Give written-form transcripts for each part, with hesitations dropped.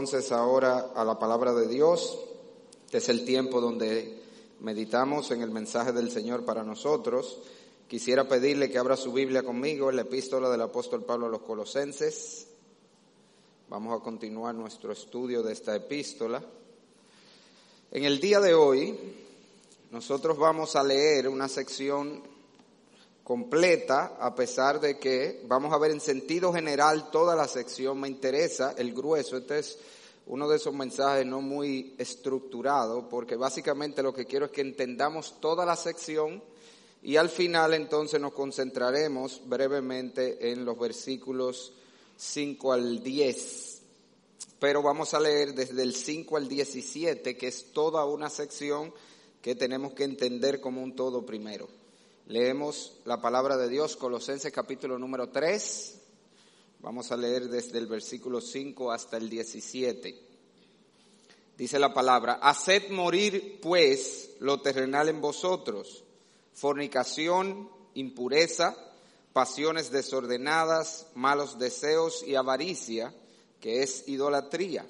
Entonces ahora a la palabra de Dios, que es el tiempo donde meditamos en el mensaje del Señor para nosotros. Quisiera pedirle que abra su Biblia conmigo en la epístola del apóstol Pablo a los Colosenses. Vamos a continuar nuestro estudio de esta epístola. En el día de hoy, nosotros vamos a leer una sección completa, a pesar de que vamos a ver en sentido general toda la sección. Me interesa el grueso. Este es uno de esos mensajes no muy estructurado, porque básicamente lo que quiero es que entendamos toda la sección y al final entonces nos concentraremos brevemente en los versículos 5 al 10. Pero vamos a leer desde el 5 al 17, que es toda una sección que tenemos que entender como un todo primero. Leemos la palabra de Dios, Colosenses capítulo número 3. Vamos a leer desde el versículo 5 hasta el 17. Dice la palabra: haced morir pues lo terrenal en vosotros, fornicación, impureza, pasiones desordenadas, malos deseos y avaricia, que es idolatría,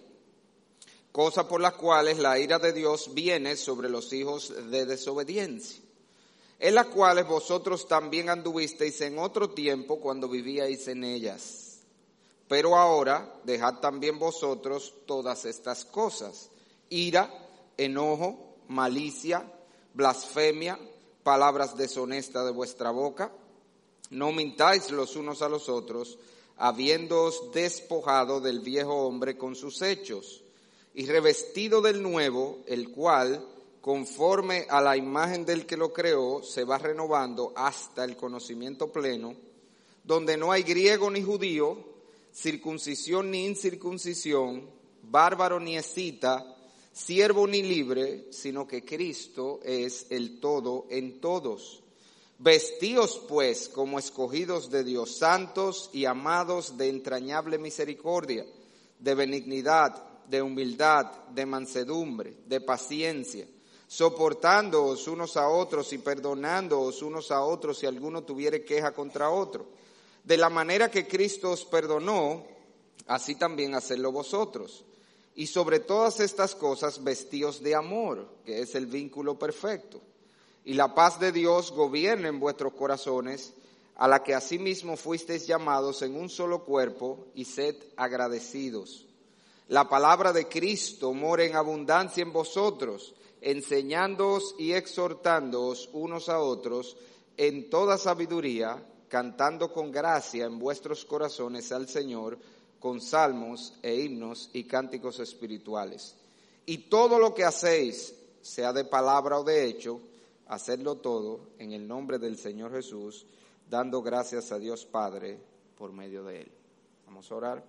cosa por las cuales la ira de Dios viene sobre los hijos de desobediencia, en las cuales vosotros también anduvisteis en otro tiempo cuando vivíais en ellas. Pero ahora dejad también vosotros todas estas cosas: ira, enojo, malicia, blasfemia, palabras deshonestas de vuestra boca. No mintáis los unos a los otros, habiéndoos despojado del viejo hombre con sus hechos, y revestido del nuevo, el cual, conforme a la imagen del que lo creó, se va renovando hasta el conocimiento pleno, donde no hay griego ni judío, circuncisión ni incircuncisión, bárbaro ni escita, siervo ni libre, sino que Cristo es el todo en todos. Vestíos pues como escogidos de Dios, santos y amados, de entrañable misericordia, de benignidad, de humildad, de mansedumbre, de paciencia, soportándoos unos a otros y perdonándoos unos a otros si alguno tuviere queja contra otro. De la manera que Cristo os perdonó, así también hacedlo vosotros. Y sobre todas estas cosas vestíos de amor, que es el vínculo perfecto. Y la paz de Dios gobierne en vuestros corazones, a la que asimismo fuisteis llamados en un solo cuerpo, y sed agradecidos. La palabra de Cristo more en abundancia en vosotros, enseñándoos y exhortándoos unos a otros en toda sabiduría, cantando con gracia en vuestros corazones al Señor, con salmos e himnos y cánticos espirituales. Y todo lo que hacéis, sea de palabra o de hecho, hacedlo todo en el nombre del Señor Jesús, dando gracias a Dios Padre por medio de Él. Vamos a orar.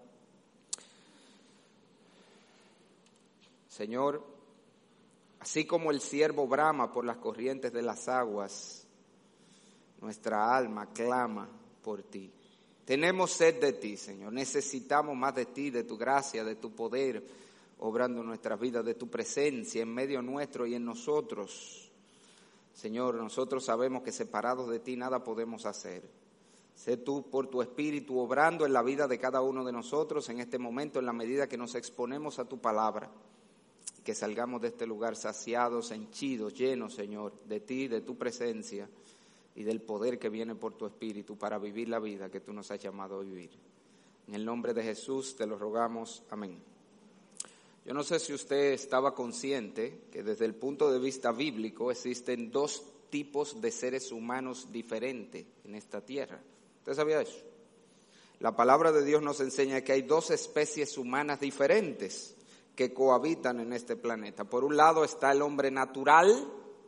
Señor, así como el ciervo brama por las corrientes de las aguas, nuestra alma clama por ti. Tenemos sed de ti, Señor. Necesitamos más de ti, de tu gracia, de tu poder, obrando en nuestras vidas, de tu presencia en medio nuestro y en nosotros. Señor, nosotros sabemos que separados de ti nada podemos hacer. Sé tú por tu Espíritu obrando en la vida de cada uno de nosotros en este momento, en la medida que nos exponemos a tu palabra. Que salgamos de este lugar saciados, henchidos, llenos, Señor, de ti, de tu presencia y del poder que viene por tu Espíritu para vivir la vida que tú nos has llamado a vivir. En el nombre de Jesús te lo rogamos. Amén. Yo no sé si usted estaba consciente que desde el punto de vista bíblico existen dos tipos de seres humanos diferentes en esta tierra. ¿Usted sabía eso? La palabra de Dios nos enseña que hay dos especies humanas diferentes que cohabitan en este planeta. Por un lado está el hombre natural,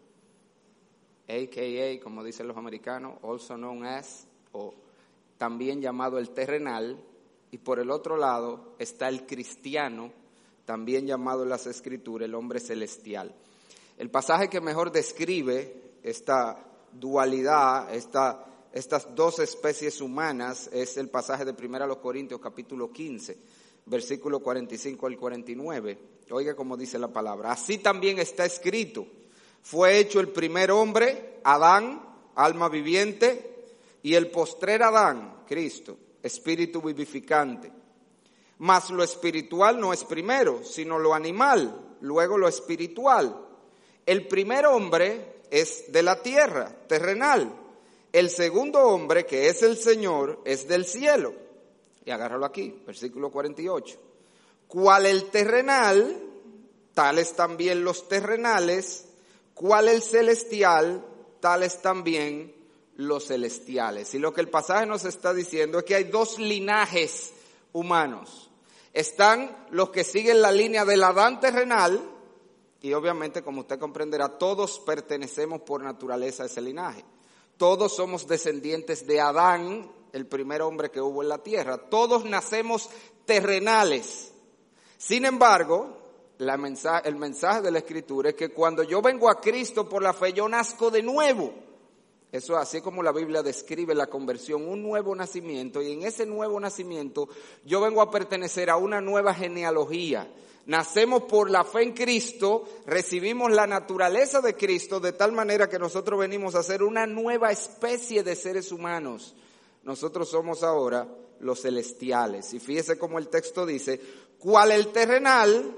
a.k.a., como dicen los americanos, also known as, o también llamado el terrenal, y por el otro lado está el cristiano, también llamado en las Escrituras el hombre celestial. El pasaje que mejor describe esta dualidad, estas dos especies humanas, es el pasaje de 1 Corintios capítulo 15, versículo 45 al 49. Oiga cómo dice la palabra: así también está escrito, fue hecho el primer hombre, Adán, alma viviente, y el postrer Adán, Cristo, espíritu vivificante. Mas lo espiritual no es primero, sino lo animal, luego lo espiritual. El primer hombre es de la tierra, terrenal. El segundo hombre, que es el Señor, es del cielo. Y agárralo aquí, versículo 48. Cual el terrenal, tales también los terrenales, cual el celestial, tales también los celestiales. Y lo que el pasaje nos está diciendo es que hay dos linajes humanos. Están los que siguen la línea del Adán terrenal, y obviamente, como usted comprenderá, todos pertenecemos por naturaleza a ese linaje. Todos somos descendientes de Adán, el primer hombre que hubo en la tierra. Todos nacemos terrenales. Sin embargo, el mensaje de la Escritura es que cuando yo vengo a Cristo por la fe, yo nazco de nuevo. Eso así como la Biblia describe la conversión, un nuevo nacimiento, y en ese nuevo nacimiento yo vengo a pertenecer a una nueva genealogía. Nacemos por la fe en Cristo, recibimos la naturaleza de Cristo de tal manera que nosotros venimos a ser una nueva especie de seres humanos. Nosotros somos ahora los celestiales. Y fíjese cómo el texto dice, cual el terrenal,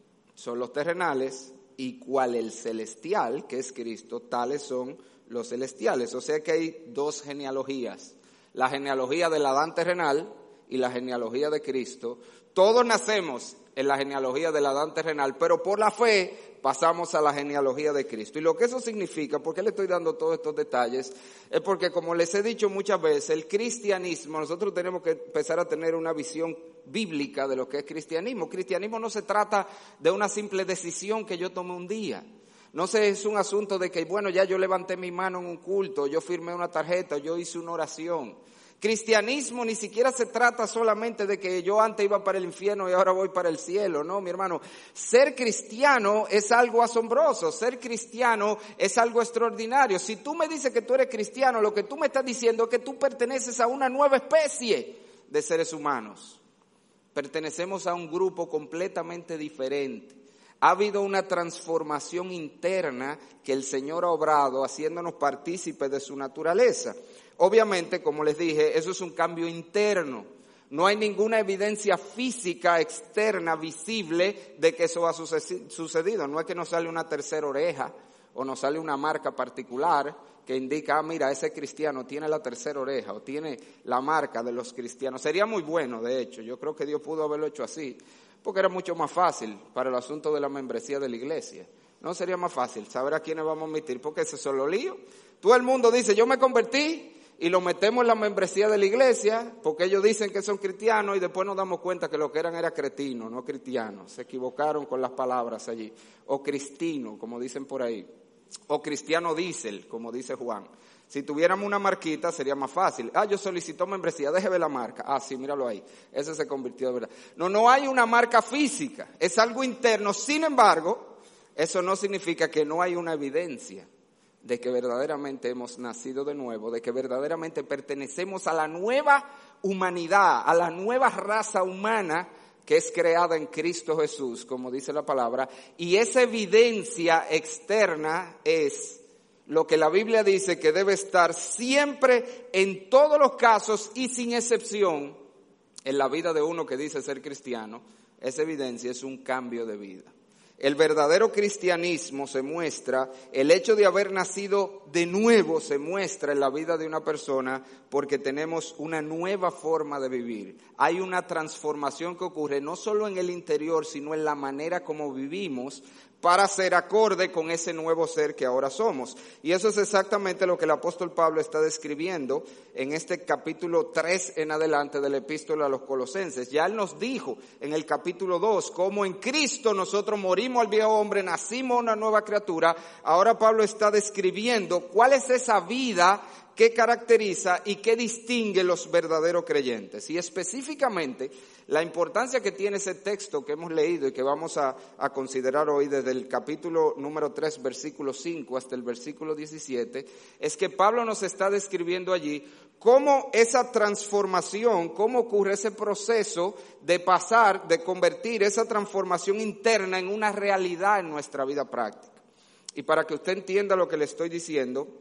son los terrenales, y cual el celestial, que es Cristo, tales son los celestiales. O sea que hay dos genealogías, la genealogía del Adán terrenal y la genealogía de Cristo. Todos nacemos en la genealogía del Adán terrenal, pero por la fe pasamos a la genealogía de Cristo. Y lo que eso significa, ¿por qué le estoy dando todos estos detalles? Es porque, como les he dicho muchas veces, el cristianismo, nosotros tenemos que empezar a tener una visión bíblica de lo que es cristianismo. Cristianismo no se trata de una simple decisión que yo tomé un día. No es un asunto de que, bueno, ya yo levanté mi mano en un culto, yo firmé una tarjeta, yo hice una oración. Cristianismo ni siquiera se trata solamente de que yo antes iba para el infierno y ahora voy para el cielo. No, mi hermano, ser cristiano es algo asombroso, ser cristiano es algo extraordinario. Si tú me dices que tú eres cristiano, lo que tú me estás diciendo es que tú perteneces a una nueva especie de seres humanos. Pertenecemos a un grupo completamente diferente. Ha habido una transformación interna que el Señor ha obrado haciéndonos partícipes de su naturaleza. Obviamente, como les dije, eso es un cambio interno. No hay ninguna evidencia física externa visible de que eso ha sucedido. No es que nos sale una tercera oreja o nos sale una marca particular que indica, mira, ese cristiano tiene la tercera oreja o tiene la marca de los cristianos. Sería muy bueno, de hecho. Yo creo que Dios pudo haberlo hecho así, porque era mucho más fácil para el asunto de la membresía de la iglesia. No sería más fácil saber a quiénes vamos a admitir, porque ese es solo lío. Todo el mundo dice, yo me convertí, y lo metemos en la membresía de la iglesia, porque ellos dicen que son cristianos, y después nos damos cuenta que lo que eran era cretinos, no cristianos. Se equivocaron con las palabras allí. O cristino, como dicen por ahí. O cristiano diésel, como dice Juan. Si tuviéramos una marquita sería más fácil. Yo solicito membresía, déjeme la marca. Sí, míralo ahí. Ese se convirtió de verdad. No hay una marca física, es algo interno. Sin embargo, eso no significa que no hay una evidencia de que verdaderamente hemos nacido de nuevo, de que verdaderamente pertenecemos a la nueva humanidad, a la nueva raza humana que es creada en Cristo Jesús, como dice la palabra, y esa evidencia externa es lo que la Biblia dice que debe estar siempre, en todos los casos y sin excepción, en la vida de uno que dice ser cristiano. Esa evidencia es un cambio de vida. El verdadero cristianismo se muestra, el hecho de haber nacido de nuevo se muestra en la vida de una persona porque tenemos una nueva forma de vivir. Hay una transformación que ocurre no solo en el interior, sino en la manera como vivimos para ser acorde con ese nuevo ser que ahora somos. Y eso es exactamente lo que el apóstol Pablo está describiendo en este capítulo 3 en adelante de la epístola a los Colosenses. Ya él nos dijo en el capítulo 2 cómo en Cristo nosotros morimos al viejo hombre, nacimos una nueva criatura. Ahora Pablo está describiendo cuál es esa vida que caracteriza y que distingue los verdaderos creyentes. Y específicamente la importancia que tiene ese texto que hemos leído y que vamos a considerar hoy desde el capítulo número 3, versículo 5 hasta el versículo 17, es que Pablo nos está describiendo allí cómo esa transformación, cómo ocurre ese proceso de pasar, de convertir esa transformación interna en una realidad en nuestra vida práctica. Y para que usted entienda lo que le estoy diciendo,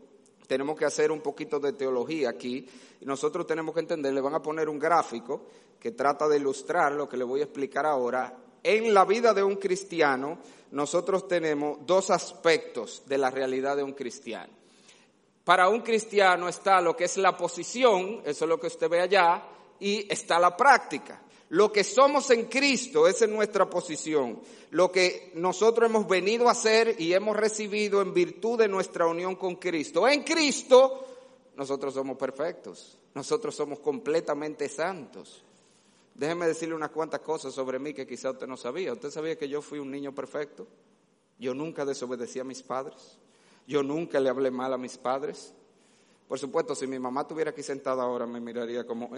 tenemos que hacer un poquito de teología aquí. Y nosotros tenemos que entender, le van a poner un gráfico que trata de ilustrar lo que le voy a explicar ahora. En la vida de un cristiano, nosotros tenemos dos aspectos de la realidad de un cristiano. Para un cristiano está lo que es la posición, eso es lo que usted ve allá, y está la práctica. Lo que somos en Cristo, esa es nuestra posición. Lo que nosotros hemos venido a hacer y hemos recibido en virtud de nuestra unión con Cristo. En Cristo, nosotros somos perfectos. Nosotros somos completamente santos. Déjeme decirle unas cuantas cosas sobre mí que quizá usted no sabía. ¿Usted sabía que yo fui un niño perfecto? Yo nunca desobedecí a mis padres. Yo nunca le hablé mal a mis padres. Por supuesto, si mi mamá estuviera aquí sentada ahora, me miraría como,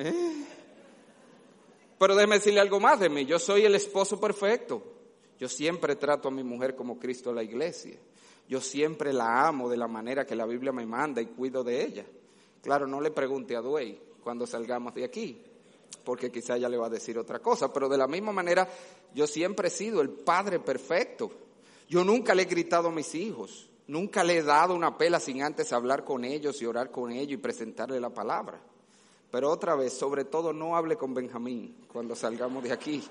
Pero déjeme decirle algo más de mí. Yo soy el esposo perfecto. Yo siempre trato a mi mujer como Cristo a la iglesia. Yo siempre la amo de la manera que la Biblia me manda y cuido de ella. Claro, no le pregunte a Dwayne cuando salgamos de aquí, porque quizá ella le va a decir otra cosa. Pero de la misma manera, yo siempre he sido el padre perfecto. Yo nunca le he gritado a mis hijos. Nunca le he dado una pela sin antes hablar con ellos y orar con ellos y presentarle la palabra. Pero otra vez, sobre todo, no hable con Benjamín cuando salgamos de aquí.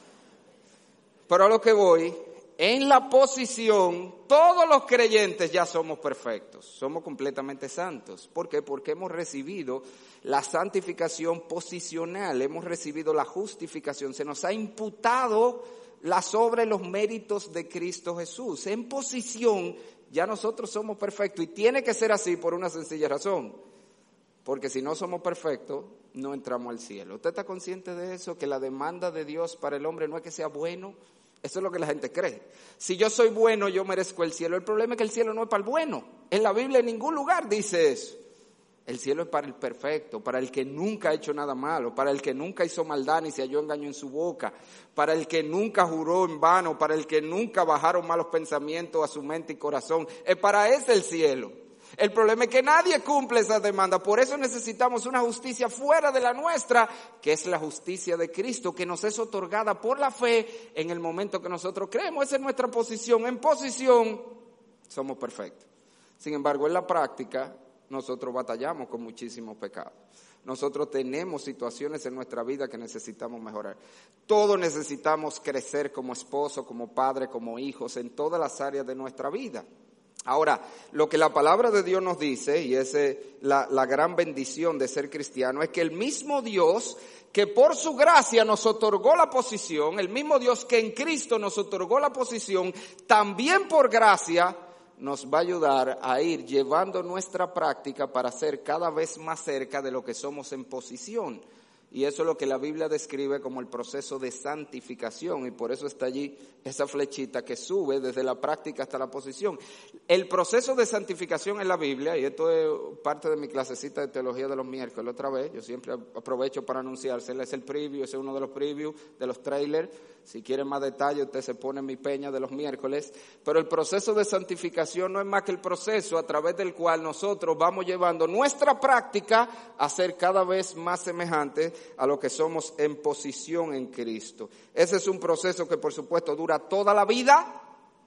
Pero a lo que voy, en la posición, todos los creyentes ya somos perfectos, somos completamente santos. ¿Por qué? Porque hemos recibido la santificación posicional, hemos recibido la justificación, se nos ha imputado sobre los méritos de Cristo Jesús. En posición, ya nosotros somos perfectos y tiene que ser así por una sencilla razón. Porque si no somos perfectos, no entramos al cielo. ¿Usted está consciente de eso? Que la demanda de Dios para el hombre no es que sea bueno. Eso es lo que la gente cree. Si yo soy bueno, yo merezco el cielo. El problema es que el cielo no es para el bueno. En la Biblia en ningún lugar dice eso. El cielo es para el perfecto, para el que nunca ha hecho nada malo, para el que nunca hizo maldad ni se halló engaño en su boca, para el que nunca juró en vano, para el que nunca bajaron malos pensamientos a su mente y corazón. Es para ese el cielo. El problema es que nadie cumple esas demandas, por eso necesitamos una justicia fuera de la nuestra, que es la justicia de Cristo, que nos es otorgada por la fe en el momento que nosotros creemos. Esa es nuestra posición. En posición somos perfectos. Sin embargo, en la práctica nosotros batallamos con muchísimos pecados. Nosotros tenemos situaciones en nuestra vida que necesitamos mejorar. Todos necesitamos crecer como esposo, como padre, como hijos, en todas las áreas de nuestra vida. Ahora, lo que la palabra de Dios nos dice, y es la gran bendición de ser cristiano, es que el mismo Dios que por su gracia nos otorgó la posición, el mismo Dios que en Cristo nos otorgó la posición, también por gracia nos va a ayudar a ir llevando nuestra práctica para ser cada vez más cerca de lo que somos en posición. Y eso es lo que la Biblia describe como el proceso de santificación, y por eso está allí esa flechita que sube desde la práctica hasta la posición. El proceso de santificación en la Biblia, y esto es parte de mi clasecita de teología de los miércoles otra vez, yo siempre aprovecho para anunciárselo, es el preview, ese es uno de los previews de los trailers. Si quiere más detalle, usted se pone en mi peña de los miércoles. Pero el proceso de santificación no es más que el proceso a través del cual nosotros vamos llevando nuestra práctica a ser cada vez más semejantes a lo que somos en posición en Cristo. Ese es un proceso que por supuesto dura toda la vida.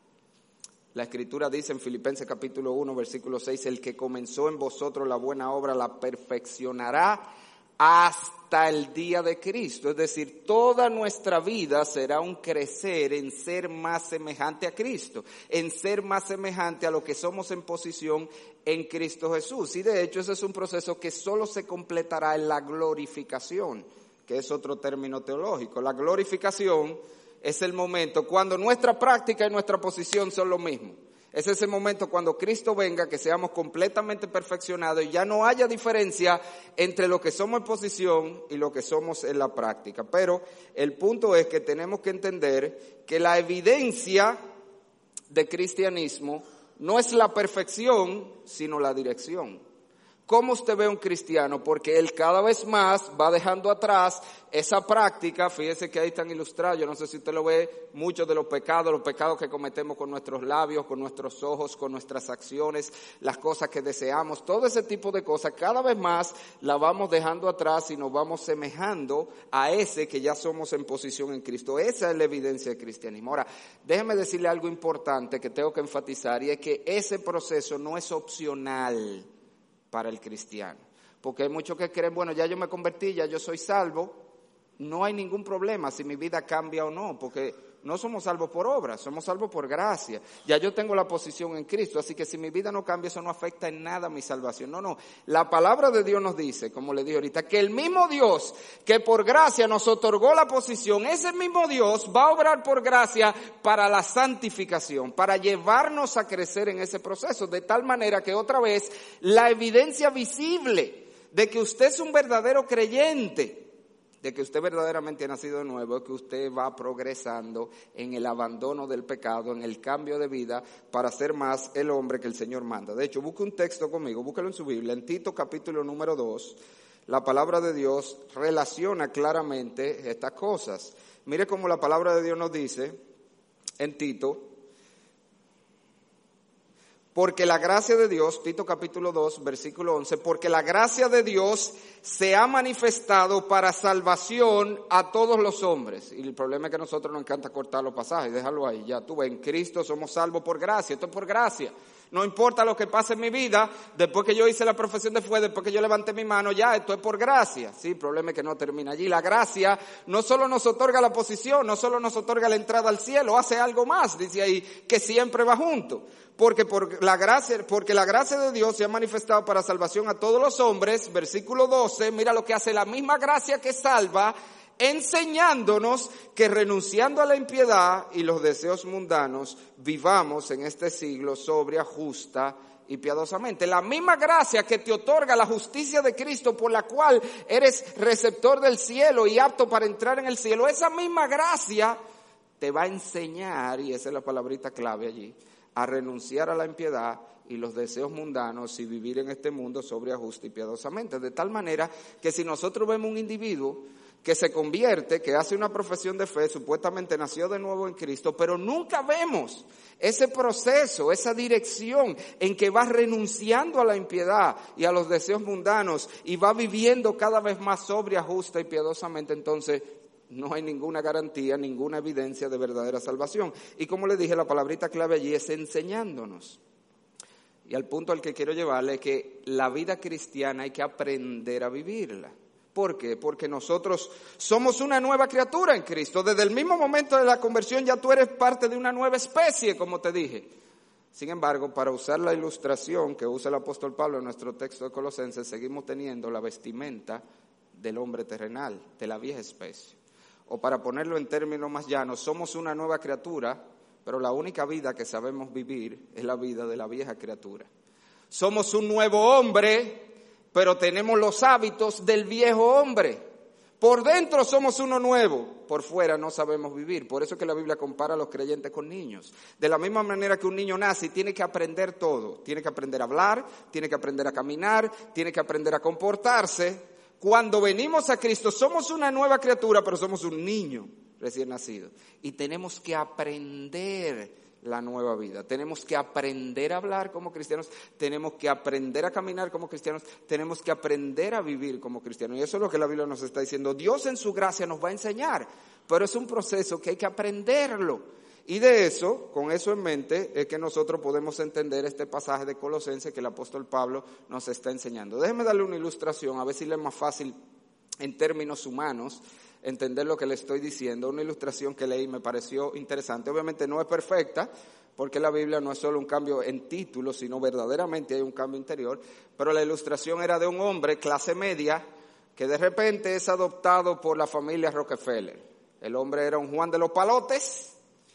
La Escritura dice en Filipenses capítulo 1, versículo 6, el que comenzó en vosotros la buena obra la perfeccionará hasta el día de Cristo. Es decir, toda nuestra vida será un crecer en ser más semejante a Cristo, en ser más semejante a lo que somos en posición en Cristo Jesús. Y de hecho ese es un proceso que solo se completará en la glorificación, que es otro término teológico. La glorificación es el momento cuando nuestra práctica y nuestra posición son lo mismo. Es ese momento cuando Cristo venga, que seamos completamente perfeccionados y ya no haya diferencia entre lo que somos en posición y lo que somos en la práctica. Pero el punto es que tenemos que entender que la evidencia de cristianismo no es la perfección, sino la dirección. ¿Cómo usted ve a un cristiano? Porque él cada vez más va dejando atrás esa práctica. Fíjese que ahí están ilustrados, yo no sé si usted lo ve, muchos de los pecados que cometemos con nuestros labios, con nuestros ojos, con nuestras acciones, las cosas que deseamos, todo ese tipo de cosas, cada vez más la vamos dejando atrás y nos vamos semejando a ese que ya somos en posición en Cristo. Esa es la evidencia del cristianismo. Ahora, déjeme decirle algo importante que tengo que enfatizar, y es que ese proceso no es opcional. para el cristiano. Porque hay muchos que creen, bueno, ya yo me convertí, ya yo soy salvo, no hay ningún problema si mi vida cambia o no, porque no somos salvos por obras, somos salvos por gracia. Ya yo tengo la posición en Cristo, así que si mi vida no cambia, eso no afecta en nada mi salvación. No. La palabra de Dios nos dice, como le dije ahorita, que el mismo Dios que por gracia nos otorgó la posición, ese mismo Dios va a obrar por gracia para la santificación, para llevarnos a crecer en ese proceso, de tal manera que otra vez la evidencia visible de que usted es un verdadero creyente, de que usted verdaderamente ha nacido de nuevo, es que usted va progresando en el abandono del pecado, en el cambio de vida, para ser más el hombre que el Señor manda. De hecho, busque un texto conmigo, búsquelo en su Biblia, en Tito capítulo número 2, la palabra de Dios relaciona claramente estas cosas. Mire cómo la palabra de Dios nos dice en Tito, porque la gracia de Dios, Tito capítulo 2, versículo 11, porque la gracia de Dios se ha manifestado para salvación a todos los hombres. Y el problema es que a nosotros nos encanta cortar los pasajes, déjalo ahí, ya tú ves, en Cristo somos salvos por gracia, esto es por gracia. No importa lo que pase en mi vida, después que yo hice la profesión de fe, después que yo levanté mi mano, ya, esto es por gracia. Sí, el problema es que no termina allí. La gracia no solo nos otorga la posición, no solo nos otorga la entrada al cielo, hace algo más, dice ahí, que siempre va junto. Porque la gracia de Dios se ha manifestado para salvación a todos los hombres, versículo 12, mira lo que hace la misma gracia que salva, enseñándonos que renunciando a la impiedad y los deseos mundanos, vivamos en este siglo sobria, justa y piadosamente. La misma gracia que te otorga la justicia de Cristo, por la cual eres receptor del cielo y apto para entrar en el cielo, esa misma gracia te va a enseñar, y esa es la palabrita clave allí, a renunciar a la impiedad y los deseos mundanos y vivir en este mundo sobria, justa y piadosamente. De tal manera que si nosotros vemos un individuo que se convierte, que hace una profesión de fe, supuestamente nació de nuevo en Cristo, pero nunca vemos ese proceso, esa dirección en que va renunciando a la impiedad y a los deseos mundanos y va viviendo cada vez más sobria, justa y piadosamente, entonces no hay ninguna garantía, ninguna evidencia de verdadera salvación. Y como le dije, la palabrita clave allí es enseñándonos. Y al punto al que quiero llevarle es que la vida cristiana hay que aprender a vivirla. ¿Por qué? Porque nosotros somos una nueva criatura en Cristo. Desde el mismo momento de la conversión ya tú eres parte de una nueva especie, como te dije. Sin embargo, para usar la ilustración que usa el apóstol Pablo en nuestro texto de Colosenses, seguimos teniendo la vestimenta del hombre terrenal, de la vieja especie. O para ponerlo en términos más llanos, somos una nueva criatura, pero la única vida que sabemos vivir es la vida de la vieja criatura. Somos un nuevo hombre, pero tenemos los hábitos del viejo hombre. Por dentro somos uno nuevo, por fuera no sabemos vivir. Por eso es que la Biblia compara a los creyentes con niños. De la misma manera que un niño nace y tiene que aprender todo. Tiene que aprender a hablar, tiene que aprender a caminar, tiene que aprender a comportarse. Cuando venimos a Cristo somos una nueva criatura, pero somos un niño recién nacido. Y tenemos que aprender la nueva vida. Tenemos que aprender a hablar como cristianos, tenemos que aprender a caminar como cristianos, tenemos que aprender a vivir como cristianos. Y eso es lo que la Biblia nos está diciendo. Dios en su gracia nos va a enseñar, pero es un proceso que hay que aprenderlo. Y de eso, con eso en mente, es que nosotros podemos entender este pasaje de Colosenses que el apóstol Pablo nos está enseñando. Déjeme darle una ilustración, a ver si le es más fácil en términos humanos entender lo que le estoy diciendo. Una ilustración que leí me pareció interesante. Obviamente no es perfecta, porque la Biblia no es solo un cambio en título, sino verdaderamente hay un cambio interior. Pero la ilustración era de un hombre clase media que de repente es adoptado por la familia Rockefeller. El hombre era un Juan de los Palotes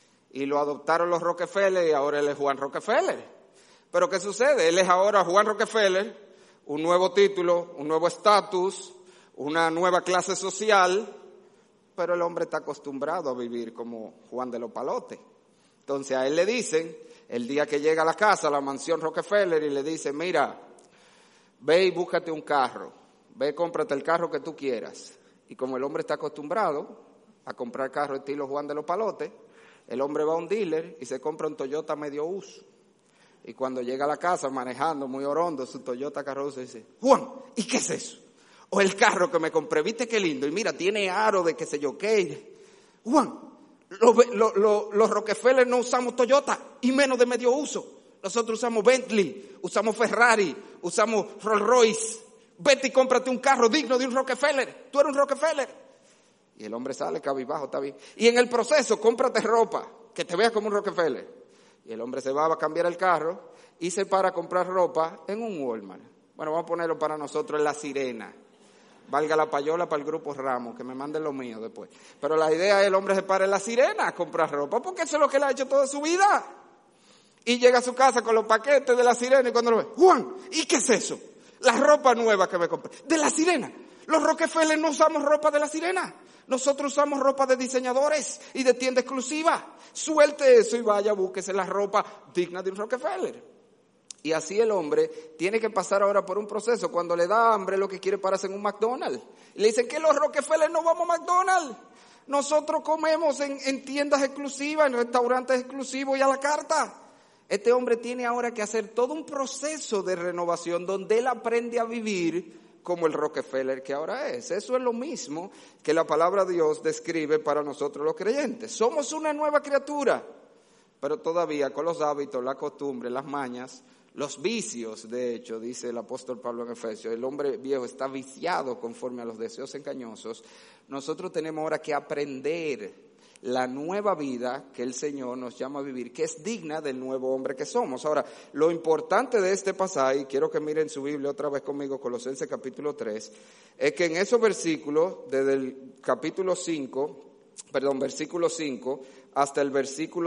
y lo adoptaron los Rockefeller y ahora él es Juan Rockefeller. Pero ¿qué sucede? Él es ahora Juan Rockefeller, un nuevo título, un nuevo estatus, una nueva clase social, pero el hombre está acostumbrado a vivir como Juan de los Palotes. Entonces a él le dicen, el día que llega a la casa, a la mansión Rockefeller, y le dicen, mira, ve y búscate un carro, ve, cómprate el carro que tú quieras. Y como el hombre está acostumbrado a comprar carro estilo Juan de los Palotes, el hombre va a un dealer y se compra un Toyota medio uso. Y cuando llega a la casa manejando muy orondo su Toyota Carroza, dice, Juan, ¿y qué es eso? O el carro que me compré, ¿viste qué lindo? Y mira, tiene aro de qué sé yo qué. Juan, los Rockefeller no usamos Toyota y menos de medio uso. Nosotros usamos Bentley, usamos Ferrari, usamos Rolls Royce. Vete y cómprate un carro digno de un Rockefeller. Tú eres un Rockefeller. Y el hombre sale cabizbajo, está bien. Y en el proceso, cómprate ropa, que te veas como un Rockefeller. Y el hombre se va a cambiar el carro y se para a comprar ropa en un Walmart. Bueno, vamos a ponerlo para nosotros en La Sirena. Valga la payola para el grupo Ramos, que me manden lo mío después. Pero la idea es el hombre se para en La Sirena a comprar ropa, porque eso es lo que él ha hecho toda su vida. Y llega a su casa con los paquetes de La Sirena y cuando lo ve, Juan, ¿y qué es eso? La ropa nueva que me compré. De La Sirena. Los Rockefeller no usamos ropa de La Sirena. Nosotros usamos ropa de diseñadores y de tienda exclusiva. Suelte eso y vaya, búsquese la ropa digna de un Rockefeller. Y así el hombre tiene que pasar ahora por un proceso. Cuando le da hambre, lo que quiere es pararse en un McDonald's. Y le dicen que los Rockefeller no vamos a McDonald's. Nosotros comemos en tiendas exclusivas, en restaurantes exclusivos y a la carta. Este hombre tiene ahora que hacer todo un proceso de renovación donde él aprende a vivir como el Rockefeller que ahora es. Eso es lo mismo que la palabra de Dios describe para nosotros los creyentes. Somos una nueva criatura, pero todavía con los hábitos, la costumbre, las mañas, los vicios, de hecho, dice el apóstol Pablo en Efesios, el hombre viejo está viciado conforme a los deseos engañosos. Nosotros tenemos ahora que aprender la nueva vida que el Señor nos llama a vivir, que es digna del nuevo hombre que somos. Ahora, lo importante de este pasaje, y quiero que miren su Biblia otra vez conmigo, Colosenses capítulo 3, es que en esos versículos, desde el versículo 5 hasta el versículo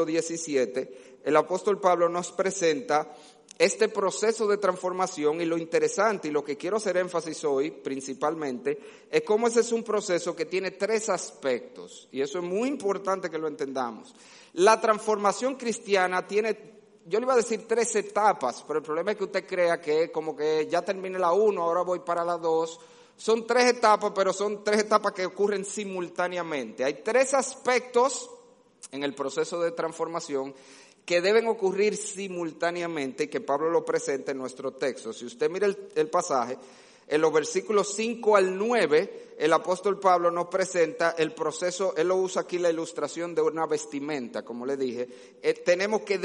17, el apóstol Pablo nos presenta este proceso de transformación, y lo interesante y lo que quiero hacer énfasis hoy principalmente es cómo ese es un proceso que tiene 3 aspectos, y eso es muy importante que lo entendamos. La transformación cristiana tiene, yo le iba a decir 3 etapas, pero el problema es que usted crea que como que ya terminé la 1, ahora voy para la 2. Son 3 etapas, pero son 3 etapas que ocurren simultáneamente. Hay 3 aspectos en el proceso de transformación que deben ocurrir simultáneamente y que Pablo lo presenta en nuestro texto. Si usted mira el pasaje, en los versículos 5 al 9, el apóstol Pablo nos presenta el proceso. Él lo usa aquí la ilustración de una vestimenta, como le dije. Tenemos que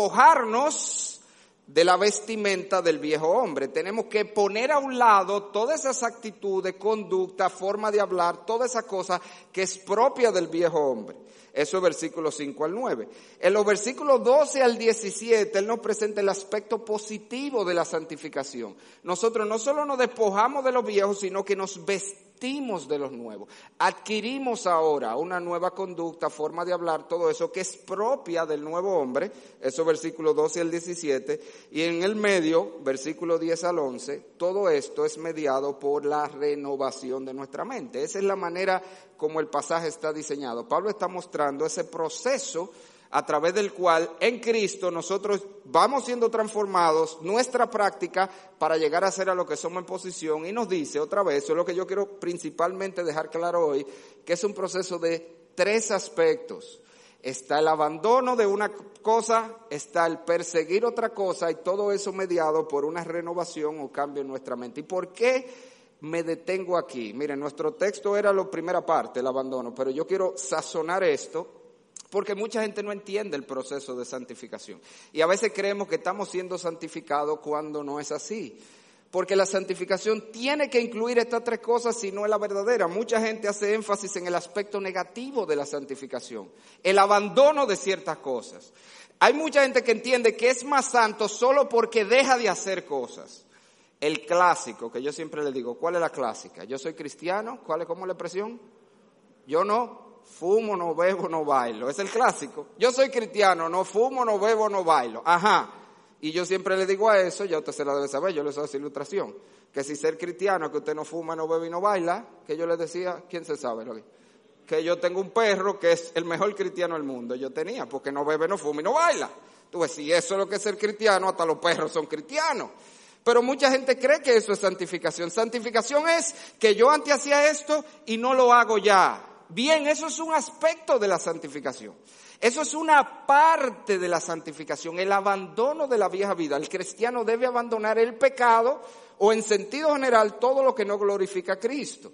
despojarnos de la vestimenta del viejo hombre. Tenemos que poner a un lado todas esas actitudes, conducta, forma de hablar, toda esa cosa que es propia del viejo hombre. Eso es versículos 5 al 9. En los versículos 12 al 17, él nos presenta el aspecto positivo de la santificación. Nosotros no solo nos despojamos de los viejos, sino que nos vestimos de los nuevos. Adquirimos ahora una nueva conducta, forma de hablar, todo eso que es propia del nuevo hombre. Eso versículos 12 al 17. Y en el medio, versículos 10 al 11, todo esto es mediado por la renovación de nuestra mente. Esa es la manera como el pasaje está diseñado. Pablo está mostrando ese proceso a través del cual en Cristo nosotros vamos siendo transformados, nuestra práctica para llegar a ser a lo que somos en posición, y nos dice otra vez, eso es lo que yo quiero principalmente dejar claro hoy, que es un proceso de 3 aspectos. Está el abandono de una cosa, está el perseguir otra cosa, y todo eso mediado por una renovación o cambio en nuestra mente. ¿Y por qué me detengo aquí? Miren, nuestro texto era la primera parte, el abandono, pero yo quiero sazonar esto porque mucha gente no entiende el proceso de santificación. Y a veces creemos que estamos siendo santificados cuando no es así. Porque la santificación tiene que incluir estas 3 cosas, si no es la verdadera. Mucha gente hace énfasis en el aspecto negativo de la santificación, el abandono de ciertas cosas. Hay mucha gente que entiende que es más santo solo porque deja de hacer cosas. El clásico, que yo siempre le digo, ¿cuál es la clásica? Yo soy cristiano, ¿cuál es como la expresión? Yo no fumo, no bebo, no bailo. Es el clásico. Yo soy cristiano, no fumo, no bebo, no bailo. Ajá. Y yo siempre le digo a eso, ya usted se la debe saber, yo le uso esa ilustración, que si ser cristiano es que usted no fuma, no bebe y no baila, que yo le decía, ¿quién se sabe lo que yo tengo un perro que es el mejor cristiano del mundo? Yo tenía, porque no bebe, no fuma y no baila. Tú ves, si eso es lo que es ser cristiano, hasta los perros son cristianos. Pero mucha gente cree que eso es santificación. Santificación es que yo antes hacía esto y no lo hago ya. Bien, eso es un aspecto de la santificación. Eso es una parte de la santificación, el abandono de la vieja vida. El cristiano debe abandonar el pecado o, en sentido general, todo lo que no glorifica a Cristo.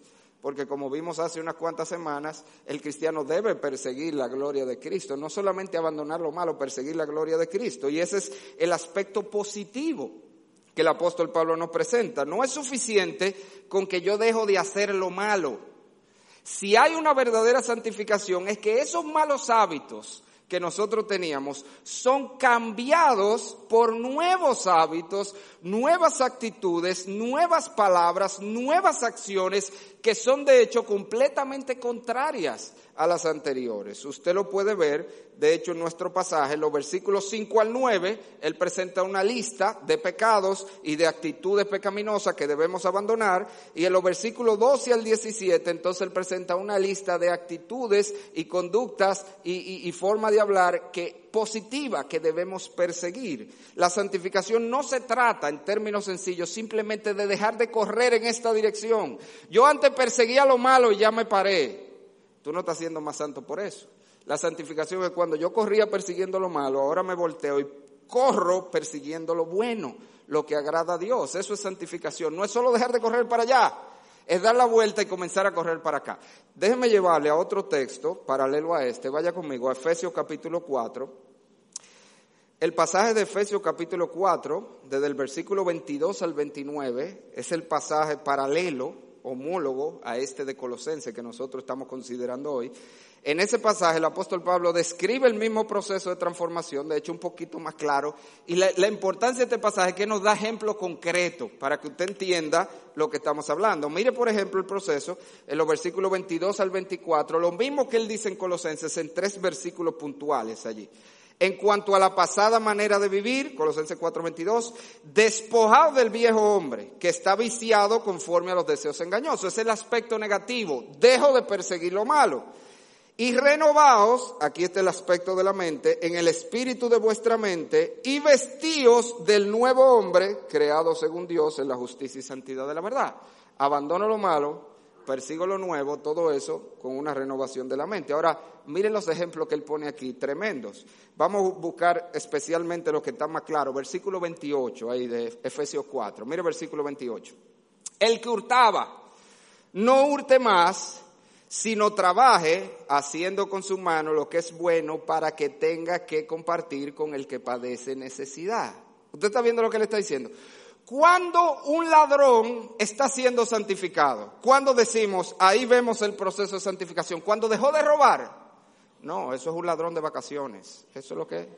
porque como vimos hace unas cuantas semanas, el cristiano debe perseguir la gloria de Cristo, no solamente abandonar lo malo, perseguir la gloria de Cristo. Y ese es el aspecto positivo que el apóstol Pablo nos presenta. No es suficiente con que yo dejo de hacer lo malo. Si hay una verdadera santificación, es que esos malos hábitos que nosotros teníamos son cambiados por nuevos hábitos, nuevas actitudes, nuevas palabras, nuevas acciones que son de hecho completamente contrarias a las anteriores. Usted lo puede ver, de hecho, en nuestro pasaje, en los versículos 5 al 9, él presenta una lista de pecados y de actitudes pecaminosas que debemos abandonar, y en los versículos 12 al 17, entonces él presenta una lista de actitudes y conductas y forma de hablar positiva que debemos perseguir. La santificación no se trata, en términos sencillos, simplemente de dejar de correr en esta dirección. Yo antes perseguía lo malo y ya me paré. Tú no estás siendo más santo por eso. La santificación es cuando yo corría persiguiendo lo malo, ahora me volteo y corro persiguiendo lo bueno, lo que agrada a Dios. Eso es santificación. No es solo dejar de correr para allá, es dar la vuelta y comenzar a correr para acá. Déjeme llevarle a otro texto paralelo a este. Vaya conmigo a Efesios capítulo 4. El pasaje de Efesios capítulo 4, desde el versículo 22 al 29, es el pasaje paralelo, homólogo a este de Colosenses que nosotros estamos considerando hoy. En ese pasaje el apóstol Pablo describe el mismo proceso de transformación, de hecho un poquito más claro, y la importancia de este pasaje es que nos da ejemplo concreto para que usted entienda lo que estamos hablando. Mire, por ejemplo, el proceso en los versículos 22 al 24, lo mismo que él dice en Colosenses en 3 versículos puntuales allí. En cuanto a la pasada manera de vivir, Colosenses 4:22, despojado del viejo hombre, que está viciado conforme a los deseos engañosos. Ese es el aspecto negativo. Dejo de perseguir lo malo. Y renovaos, aquí está el aspecto de la mente, en el espíritu de vuestra mente, y vestíos del nuevo hombre, creado según Dios en la justicia y santidad de la verdad. Abandono lo malo, persigo lo nuevo, todo eso con una renovación de la mente. Ahora, miren los ejemplos que él pone aquí, tremendos. Vamos a buscar especialmente lo que está más claro. Versículo 28, ahí de Efesios 4. Mire versículo 28. El que hurtaba, no hurte más, sino trabaje haciendo con su mano lo que es bueno para que tenga que compartir con el que padece necesidad. ¿Usted está viendo lo que le está diciendo? Cuando un ladrón está siendo santificado, cuando decimos, ahí vemos el proceso de santificación, cuando dejó de robar, no, eso es un ladrón de vacaciones, eso es lo que es.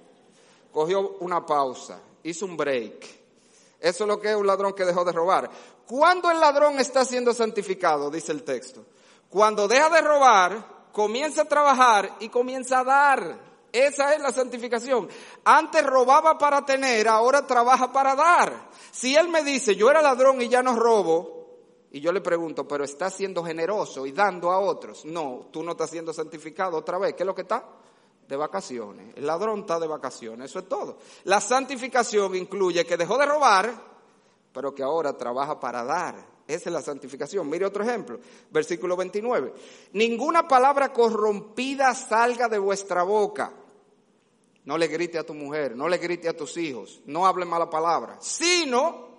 Cogió una pausa, hizo un break, eso es lo que es un ladrón que dejó de robar. Cuando el ladrón está siendo santificado, dice el texto, cuando deja de robar, comienza a trabajar y comienza a dar. Esa es la santificación. Antes robaba para tener, ahora trabaja para dar. Si él me dice, yo era ladrón y ya no robo, y yo le pregunto, pero ¿estás siendo generoso y dando a otros? No, tú no estás siendo santificado otra vez. ¿Qué es lo que está? De vacaciones. El ladrón está de vacaciones, eso es todo. La santificación incluye que dejó de robar, pero que ahora trabaja para dar. Esa es la santificación. Mire otro ejemplo, versículo 29. Ninguna palabra corrompida salga de vuestra boca. No le grite a tu mujer, no le grite a tus hijos, no hable mala palabra, sino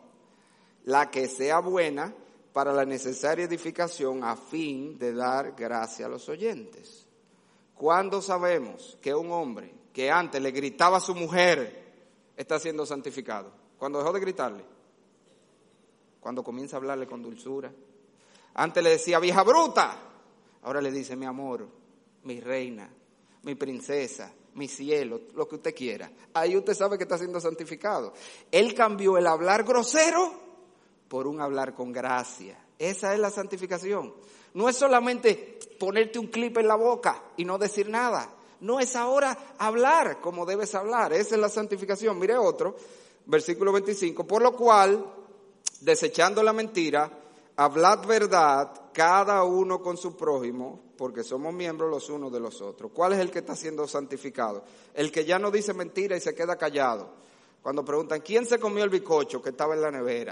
la que sea buena para la necesaria edificación a fin de dar gracia a los oyentes. ¿Cuándo sabemos que un hombre que antes le gritaba a su mujer está siendo santificado? Cuando dejó de gritarle. Cuando comienza a hablarle con dulzura. Antes le decía vieja bruta, ahora le dice mi amor, mi reina, mi princesa, mi cielo, lo que usted quiera. Ahí usted sabe que está siendo santificado. Él cambió el hablar grosero por un hablar con gracia. Esa es la santificación. No es solamente ponerte un clip en la boca y no decir nada. No, es ahora hablar como debes hablar. Esa es la santificación. Mire otro, versículo 25. Por lo cual, desechando la mentira, hablad verdad cada uno con su prójimo, porque somos miembros los unos de los otros. ¿Cuál es el que está siendo santificado? El que ya no dice mentira y se queda callado. Cuando preguntan, ¿quién se comió el bizcocho que estaba en la nevera?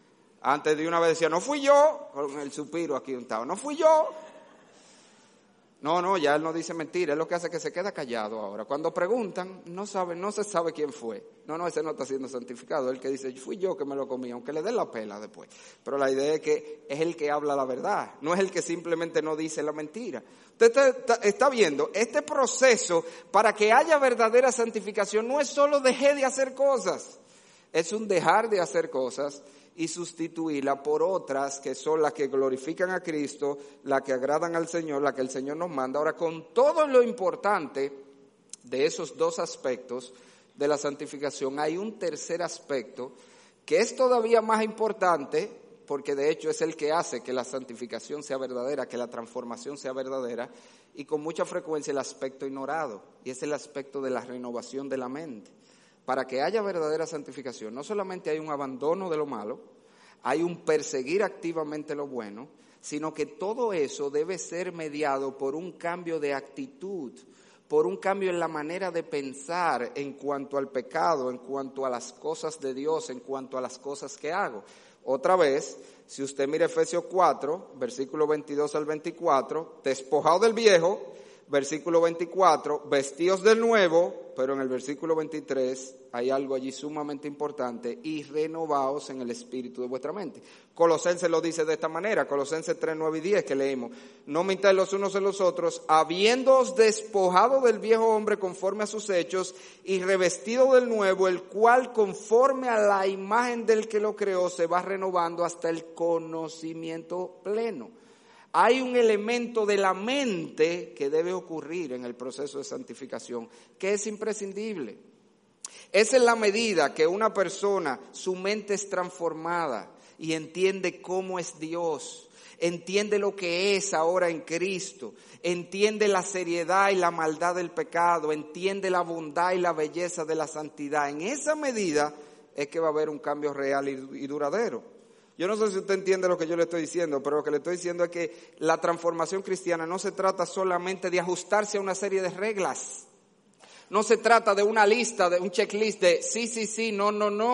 Antes de una vez decía, no fui yo, con el suspiro aquí untado, no fui yo. No, ya él no dice mentira, él lo que hace es que se queda callado ahora. Cuando preguntan, no se sabe quién fue. No, ese no está siendo santificado, el que dice, fui yo que me lo comí, aunque le den la pela después. Pero la idea es que es el que habla la verdad, no es el que simplemente no dice la mentira. Usted está viendo, este proceso para que haya verdadera santificación no es solo dejar de hacer cosas, es un dejar de hacer cosas y sustituirla por otras que son las que glorifican a Cristo, las que agradan al Señor, las que el Señor nos manda. Ahora, con todo lo importante de esos dos aspectos de la santificación, hay un tercer aspecto que es todavía más importante, porque de hecho es el que hace que la santificación sea verdadera, que la transformación sea verdadera, y con mucha frecuencia el aspecto ignorado, y es el aspecto de la renovación de la mente. Para que haya verdadera santificación, no solamente hay un abandono de lo malo, hay un perseguir activamente lo bueno, sino que todo eso debe ser mediado por un cambio de actitud, por un cambio en la manera de pensar en cuanto al pecado, en cuanto a las cosas de Dios, en cuanto a las cosas que hago. Otra vez, si usted mira Efesios 4, versículo 22 al 24, despojado del viejo, versículo 24, vestidos del nuevo, pero en el versículo 23 hay algo allí sumamente importante, y renovaos en el espíritu de vuestra mente. Colosenses lo dice de esta manera, Colosenses 3, 9 y 10 que leímos, no mintáis los unos en los otros, habiéndoos despojado del viejo hombre conforme a sus hechos, y revestido del nuevo, el cual conforme a la imagen del que lo creó, se va renovando hasta el conocimiento pleno. Hay un elemento de la mente que debe ocurrir en el proceso de santificación, que es imprescindible. Es en la medida que una persona, su mente es transformada y entiende cómo es Dios, entiende lo que es ahora en Cristo, entiende la seriedad y la maldad del pecado, entiende la bondad y la belleza de la santidad. En esa medida es que va a haber un cambio real y duradero. Yo no sé si usted entiende lo que yo le estoy diciendo, pero lo que le estoy diciendo es que la transformación cristiana no se trata solamente de ajustarse a una serie de reglas. No se trata de una lista, de un checklist de sí, no.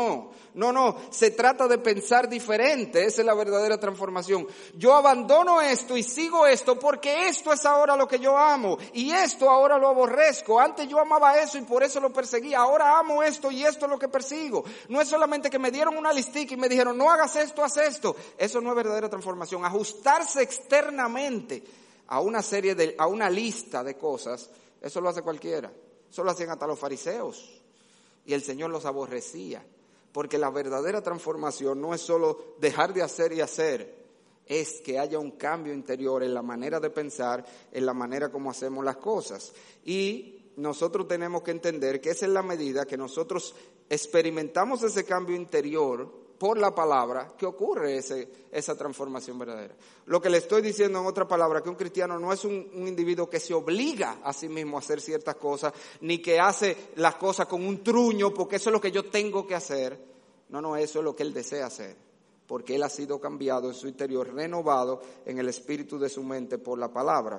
No, se trata de pensar diferente, esa es la verdadera transformación. Yo abandono esto y sigo esto porque esto es ahora lo que yo amo y esto ahora lo aborrezco. Antes yo amaba eso y por eso lo perseguía, ahora amo esto y esto es lo que persigo. No es solamente que me dieron una listica y me dijeron no hagas esto, haz esto. Eso no es verdadera transformación. Ajustarse externamente a una lista de cosas, eso lo hace cualquiera. Eso lo hacían hasta los fariseos y el Señor los aborrecía, porque la verdadera transformación no es solo dejar de hacer y hacer, es que haya un cambio interior en la manera de pensar, en la manera como hacemos las cosas. Y nosotros tenemos que entender que esa es la medida que nosotros experimentamos ese cambio interior por la palabra, que ocurre esa transformación verdadera. Lo que le estoy diciendo en otra palabra, que un cristiano no es un individuo que se obliga a sí mismo a hacer ciertas cosas, ni que hace las cosas con un truño, porque eso es lo que yo tengo que hacer. No, eso es lo que él desea hacer, porque él ha sido cambiado en su interior, renovado en el espíritu de su mente por la palabra.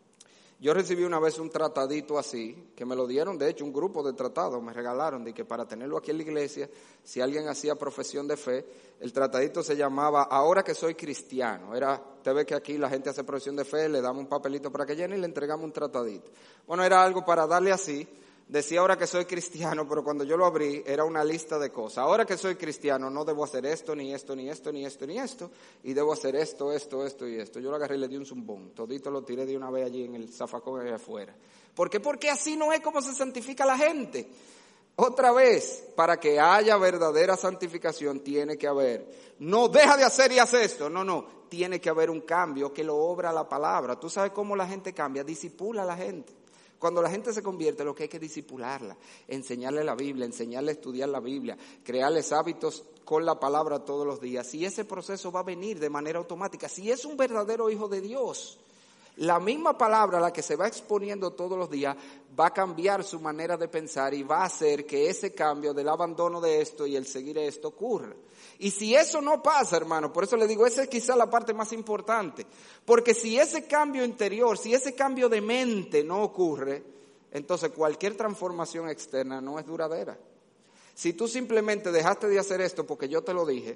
Yo recibí una vez un tratadito así, que me lo dieron, de hecho, un grupo de tratados, me regalaron, de que para tenerlo aquí en la iglesia, si alguien hacía profesión de fe, el tratadito se llamaba Ahora que soy cristiano. Usted ve que aquí la gente hace profesión de fe, le damos un papelito para que llene y le entregamos un tratadito. Bueno, era algo para darle así. Decía ahora que soy cristiano, pero cuando yo lo abrí era una lista de cosas. Ahora que soy cristiano no debo hacer esto, ni esto, ni esto, ni esto, ni esto, y debo hacer esto y esto. Yo lo agarré y le di un zumbón, todito lo tiré de una vez allí en el zafacón allá afuera. ¿Por qué? Porque así no es como se santifica la gente. Otra vez, para que haya verdadera santificación tiene que haber, no deja de hacer y hace esto, no, tiene que haber un cambio que lo obra la palabra. ¿Tú sabes cómo la gente cambia? Disipula a la gente. Cuando la gente se convierte, lo que hay que disipularla, enseñarle la Biblia, enseñarle a estudiar la Biblia, crearles hábitos con la palabra todos los días. Y ese proceso va a venir de manera automática. Si es un verdadero hijo de Dios, la misma palabra a la que se va exponiendo todos los días va a cambiar su manera de pensar y va a hacer que ese cambio del abandono de esto y el seguir esto ocurra. Y si eso no pasa, hermano, por eso le digo, esa es quizá la parte más importante. Porque si ese cambio interior, si ese cambio de mente no ocurre, entonces cualquier transformación externa no es duradera. Si tú simplemente dejaste de hacer esto porque yo te lo dije,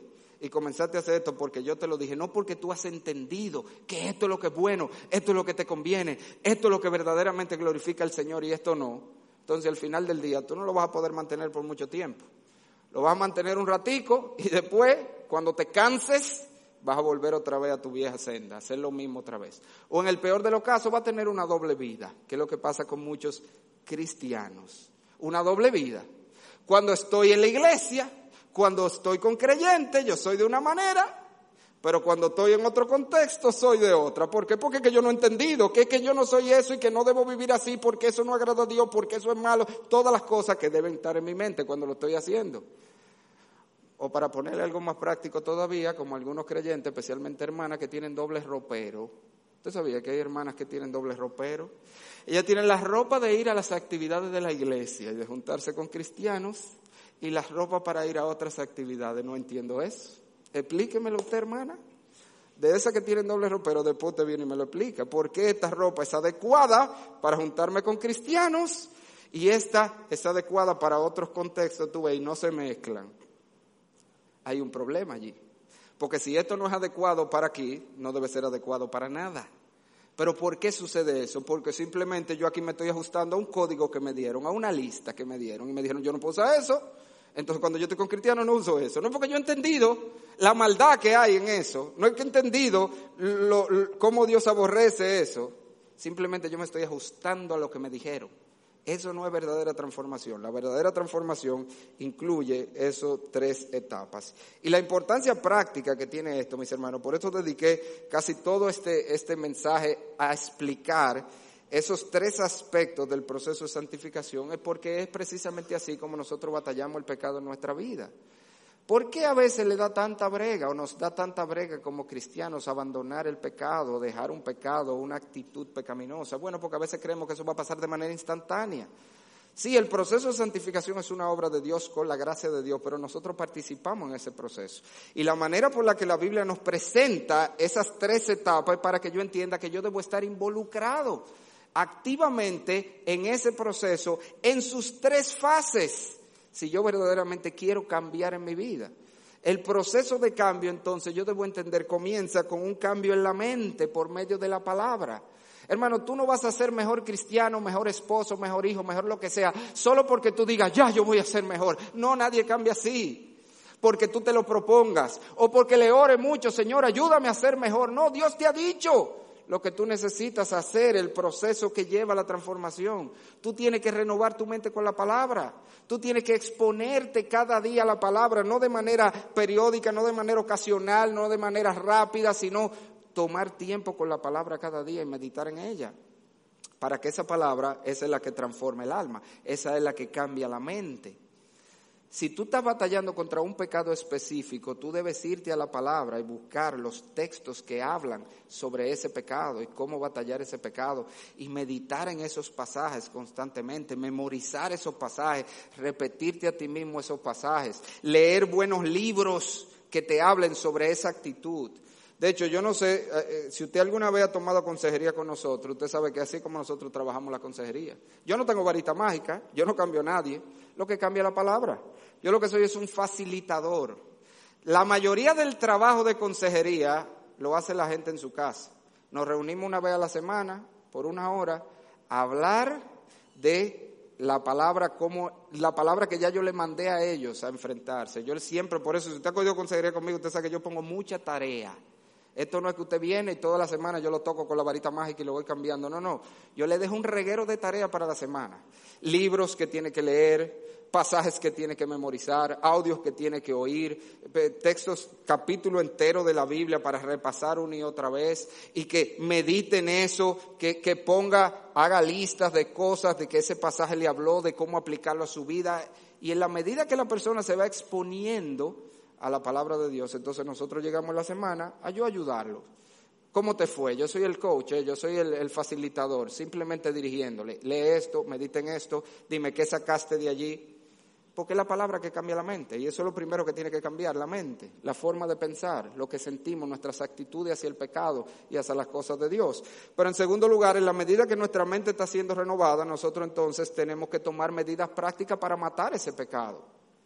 y comenzaste a hacer esto porque yo te lo dije, no porque tú has entendido que esto es lo que es bueno, esto es lo que te conviene, esto es lo que verdaderamente glorifica al Señor y esto no. Entonces al final del día tú no lo vas a poder mantener por mucho tiempo. Lo vas a mantener un ratico y después, cuando te canses, vas a volver otra vez a tu vieja senda, a hacer lo mismo otra vez. O en el peor de los casos va a tener una doble vida, que es lo que pasa con muchos cristianos. Una doble vida. Cuando estoy en la iglesia, cuando estoy con creyentes, yo soy de una manera, pero cuando estoy en otro contexto, soy de otra. ¿Por qué? Porque es que yo no he entendido, que es que yo no soy eso y que no debo vivir así, porque eso no agrada a Dios, porque eso es malo. Todas las cosas que deben estar en mi mente cuando lo estoy haciendo. O para ponerle algo más práctico todavía, como algunos creyentes, especialmente hermanas, que tienen doble ropero. ¿Usted sabía que hay hermanas que tienen doble ropero? Ellas tienen la ropa de ir a las actividades de la iglesia y de juntarse con cristianos y la ropa para ir a otras actividades. No entiendo eso. Explíquemelo usted, hermana. De esa que tienen doble ropero, después usted viene y me lo explica. ¿Por qué esta ropa es adecuada para juntarme con cristianos y esta es adecuada para otros contextos? Tú ves, y no se mezclan. Hay un problema allí. Porque si esto no es adecuado para aquí, no debe ser adecuado para nada. ¿Pero por qué sucede eso? Porque simplemente yo aquí me estoy ajustando a un código que me dieron, a una lista que me dieron. Y me dijeron, yo no puedo usar eso. Entonces cuando yo estoy con cristianos no uso eso. No es porque yo he entendido la maldad que hay en eso. No es que he entendido cómo Dios aborrece eso. Simplemente yo me estoy ajustando a lo que me dijeron. Eso no es verdadera transformación. La verdadera transformación incluye esas tres etapas. Y la importancia práctica que tiene esto, mis hermanos, por eso dediqué casi todo este mensaje a explicar esos tres aspectos del proceso de santificación, es porque es precisamente así como nosotros batallamos el pecado en nuestra vida. ¿Por qué a veces le da tanta brega o nos da tanta brega como cristianos abandonar el pecado, dejar un pecado, una actitud pecaminosa? Bueno, porque a veces creemos que eso va a pasar de manera instantánea. Sí, el proceso de santificación es una obra de Dios con la gracia de Dios, pero nosotros participamos en ese proceso. Y la manera por la que la Biblia nos presenta esas tres etapas es para que yo entienda que yo debo estar involucrado activamente en ese proceso, en sus tres fases, si yo verdaderamente quiero cambiar en mi vida. El proceso de cambio, entonces, yo debo entender, comienza con un cambio en la mente por medio de la palabra. Hermano, tú no vas a ser mejor cristiano, mejor esposo, mejor hijo, mejor lo que sea, solo porque tú digas, ya, yo voy a ser mejor. No, nadie cambia así, porque tú te lo propongas, o porque le ore mucho, Señor, ayúdame a ser mejor. No, Dios te ha dicho lo que tú necesitas hacer, el proceso que lleva a la transformación. Tú tienes que renovar tu mente con la palabra. Tú tienes que exponerte cada día a la palabra, no de manera periódica, no de manera ocasional, no de manera rápida, sino tomar tiempo con la palabra cada día y meditar en ella. Para que esa palabra, esa es la que transforma el alma, esa es la que cambia la mente. Si tú estás batallando contra un pecado específico, tú debes irte a la palabra y buscar los textos que hablan sobre ese pecado y cómo batallar ese pecado y meditar en esos pasajes constantemente, memorizar esos pasajes, repetirte a ti mismo esos pasajes, leer buenos libros que te hablen sobre esa actitud. De hecho, yo no sé, si usted alguna vez ha tomado consejería con nosotros, usted sabe que así como nosotros trabajamos la consejería. Yo no tengo varita mágica, yo no cambio a nadie, lo que cambia es la palabra. Yo lo que soy es un facilitador. La mayoría del trabajo de consejería lo hace la gente en su casa. Nos reunimos una vez a la semana, por una hora, a hablar de la palabra, como la palabra que ya yo le mandé a ellos a enfrentarse. Yo siempre, por eso, si usted ha cogido consejería conmigo, usted sabe que yo pongo mucha tarea. Esto no es que usted viene y toda la semana yo lo toco con la varita mágica y lo voy cambiando. No. Yo le dejo un reguero de tareas para la semana. Libros que tiene que leer, pasajes que tiene que memorizar, audios que tiene que oír, textos, capítulo entero de la Biblia para repasar una y otra vez y que medite en eso, que haga listas de cosas, de que ese pasaje le habló, de cómo aplicarlo a su vida. Y en la medida que la persona se va exponiendo a la palabra de Dios, entonces nosotros llegamos la semana a yo ayudarlo. ¿Cómo te fue? Yo soy el coach, yo soy el facilitador, simplemente dirigiéndole. Lee esto, medita en esto, dime qué sacaste de allí. Porque es la palabra que cambia la mente, y eso es lo primero que tiene que cambiar, la mente, la forma de pensar, lo que sentimos, nuestras actitudes hacia el pecado y hacia las cosas de Dios. Pero en segundo lugar, en la medida que nuestra mente está siendo renovada, nosotros entonces tenemos que tomar medidas prácticas para matar ese pecado.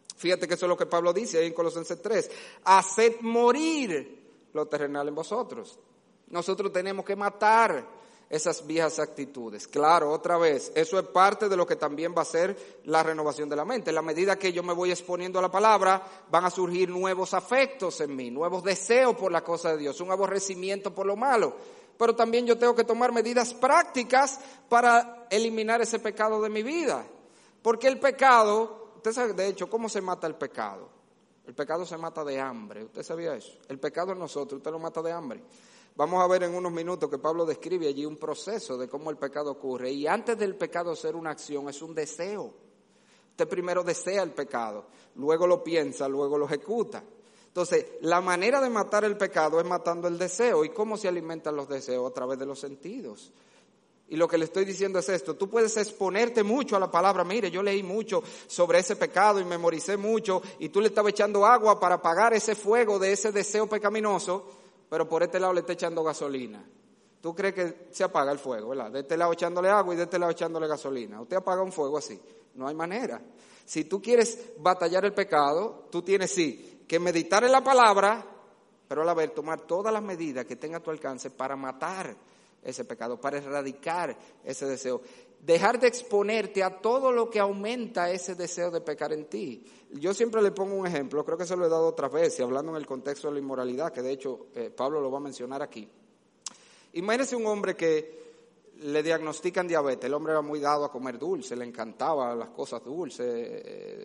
Fíjate que eso es lo que Pablo dice ahí en Colosenses 3. Haced morir lo terrenal en vosotros. Nosotros tenemos que matar esas viejas actitudes. Claro, otra vez, eso es parte de lo que también va a ser la renovación de la mente. En la medida que yo me voy exponiendo a la palabra, van a surgir nuevos afectos en mí, nuevos deseos por la cosa de Dios, un aborrecimiento por lo malo. Pero también yo tengo que tomar medidas prácticas para eliminar ese pecado de mi vida. Porque el pecado, usted sabe de hecho cómo se mata el pecado. El pecado se mata de hambre. ¿Usted sabía eso? El pecado en nosotros, usted lo mata de hambre. Vamos a ver en unos minutos que Pablo describe allí un proceso de cómo el pecado ocurre. Y antes del pecado ser una acción, es un deseo. Usted primero desea el pecado, luego lo piensa, luego lo ejecuta. Entonces, la manera de matar el pecado es matando el deseo. ¿Y cómo se alimentan los deseos? A través de los sentidos. Y lo que le estoy diciendo es esto: tú puedes exponerte mucho a la palabra. Mire, yo leí mucho sobre ese pecado y memoricé mucho, y tú le estabas echando agua para apagar ese fuego de ese deseo pecaminoso, pero por este lado le está echando gasolina. ¿Tú crees que se apaga el fuego, verdad? De este lado echándole agua y de este lado echándole gasolina. ¿Usted apaga un fuego así? No hay manera. Si tú quieres batallar el pecado, tú tienes que meditar en la palabra, pero a la vez tomar todas las medidas que tenga a tu alcance para matar ese pecado, para erradicar ese deseo. Dejar de exponerte a todo lo que aumenta ese deseo de pecar en ti. Yo siempre le pongo un ejemplo, creo que se lo he dado otras veces, hablando en el contexto de la inmoralidad, que de hecho Pablo lo va a mencionar aquí. Imagínese un hombre que le diagnostican diabetes. El hombre era muy dado a comer dulce, le encantaban las cosas dulces,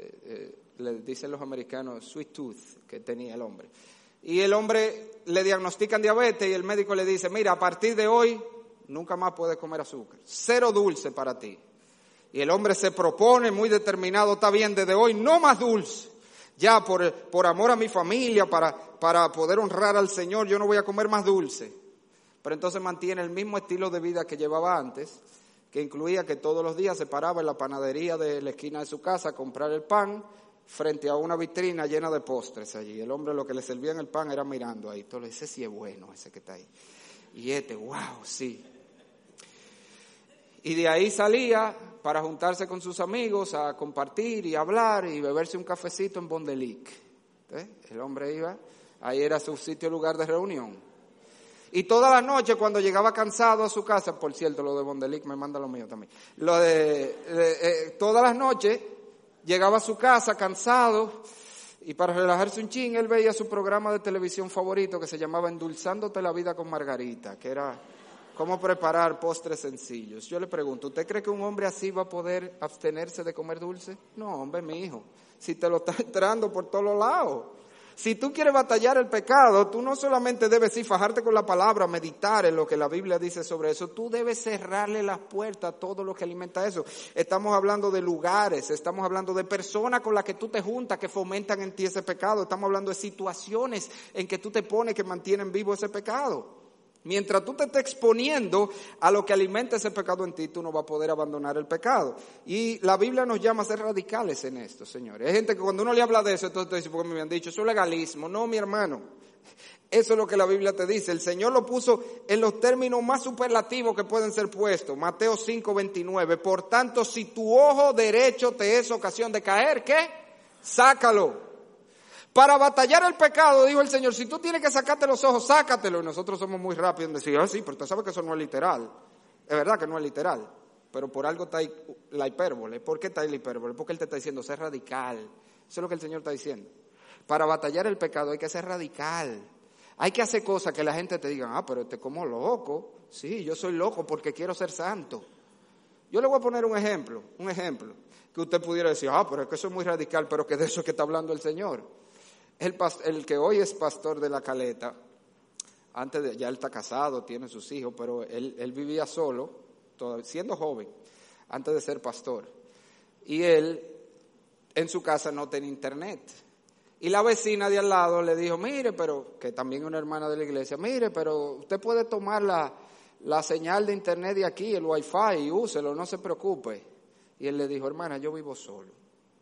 le dicen los americanos sweet tooth que tenía el hombre. Y el hombre le diagnostican diabetes y el médico le dice: mira, a partir de hoy nunca más puedes comer azúcar, 0 dulce para ti. Y el hombre se propone muy determinado: está bien, desde hoy no más dulce. Ya por amor a mi familia, para poder honrar al Señor, yo no voy a comer más dulce. Pero entonces mantiene el mismo estilo de vida que llevaba antes, que incluía que todos los días se paraba en la panadería de la esquina de su casa a comprar el pan, frente a una vitrina llena de postres allí. El hombre lo que le servían el pan era mirando ahí. Entonces, ese sí es bueno, ese que está ahí. Y wow, sí. Y de ahí salía para juntarse con sus amigos a compartir y hablar y beberse un cafecito en Bondelic. El hombre iba, ahí era su sitio, lugar de reunión. Y todas las noches cuando llegaba cansado a su casa, por cierto, lo de Bondelic me manda lo mío también. Todas las noches llegaba a su casa cansado y para relajarse un chin, él veía su programa de televisión favorito que se llamaba Endulzándote la vida con Margarita, que era cómo preparar postres sencillos. Yo le pregunto, ¿usted cree que un hombre así va a poder abstenerse de comer dulce? No, hombre, mi hijo, si te lo está entrando por todos lados. Si tú quieres batallar el pecado, tú no solamente debes fajarte con la palabra, meditar en lo que la Biblia dice sobre eso, tú debes cerrarle las puertas a todo lo que alimenta eso. Estamos hablando de lugares, estamos hablando de personas con las que tú te juntas que fomentan en ti ese pecado, estamos hablando de situaciones en que tú te pones que mantienen vivo ese pecado. Mientras tú te estés exponiendo a lo que alimenta ese pecado en ti, tú no vas a poder abandonar el pecado. Y la Biblia nos llama a ser radicales en esto, señores. Hay gente que cuando uno le habla de eso, entonces te dice, porque me han dicho, eso es legalismo. No, mi hermano, eso es lo que la Biblia te dice. El Señor lo puso en los términos más superlativos que pueden ser puestos. Mateo 5:29. Por tanto, si tu ojo derecho te es ocasión de caer, ¿qué? Sácalo. Para batallar el pecado, dijo el Señor, si tú tienes que sacarte los ojos, sácatelo. Y nosotros somos muy rápidos en decir, sí, pero usted sabe que eso no es literal. Es verdad que no es literal, pero por algo está ahí la hipérbole. ¿Por qué está ahí la hipérbole? Porque Él te está diciendo, sé radical. Eso es lo que el Señor está diciendo. Para batallar el pecado hay que ser radical. Hay que hacer cosas que la gente te diga, pero este como loco. Sí, yo soy loco porque quiero ser santo. Yo le voy a poner un ejemplo, que usted pudiera decir, pero es que eso es muy radical, pero que de eso es que está hablando el Señor. El que hoy es pastor de La Caleta, ya él está casado, tiene sus hijos, pero él vivía solo, siendo joven, antes de ser pastor. Y él en su casa no tenía internet. Y la vecina de al lado le dijo, mire, pero que también es una hermana de la iglesia, mire, pero usted puede tomar la señal de internet de aquí, el wifi, y úselo, no se preocupe. Y él le dijo, hermana, yo vivo solo.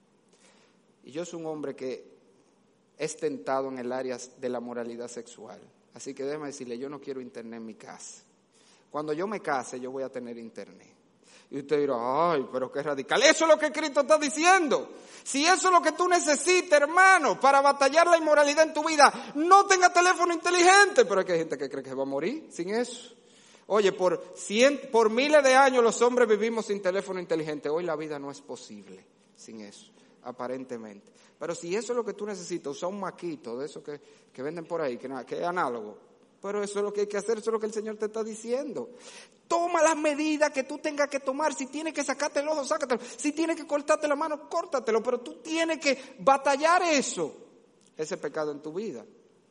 Y yo soy un hombre que es tentado en el área de la moralidad sexual. Así que déjeme decirle, yo no quiero internet en mi casa. Cuando yo me case, yo voy a tener internet. Y usted dirá, ay, pero qué radical. Eso es lo que Cristo está diciendo. Si eso es lo que tú necesitas, hermano, para batallar la inmoralidad en tu vida, no tenga teléfono inteligente. Pero es que hay gente que cree que va a morir sin eso. Oye, por miles de años los hombres vivimos sin teléfono inteligente. Hoy la vida no es posible sin eso, aparentemente. Pero si eso es lo que tú necesitas, usar un maquito de eso que venden por ahí, que es análogo. Pero eso es lo que hay que hacer, eso es lo que el Señor te está diciendo. Toma las medidas que tú tengas que tomar. Si tienes que sacarte el ojo, sácatelo. Si tienes que cortarte la mano, córtatelo. Pero tú tienes que batallar eso, ese pecado en tu vida.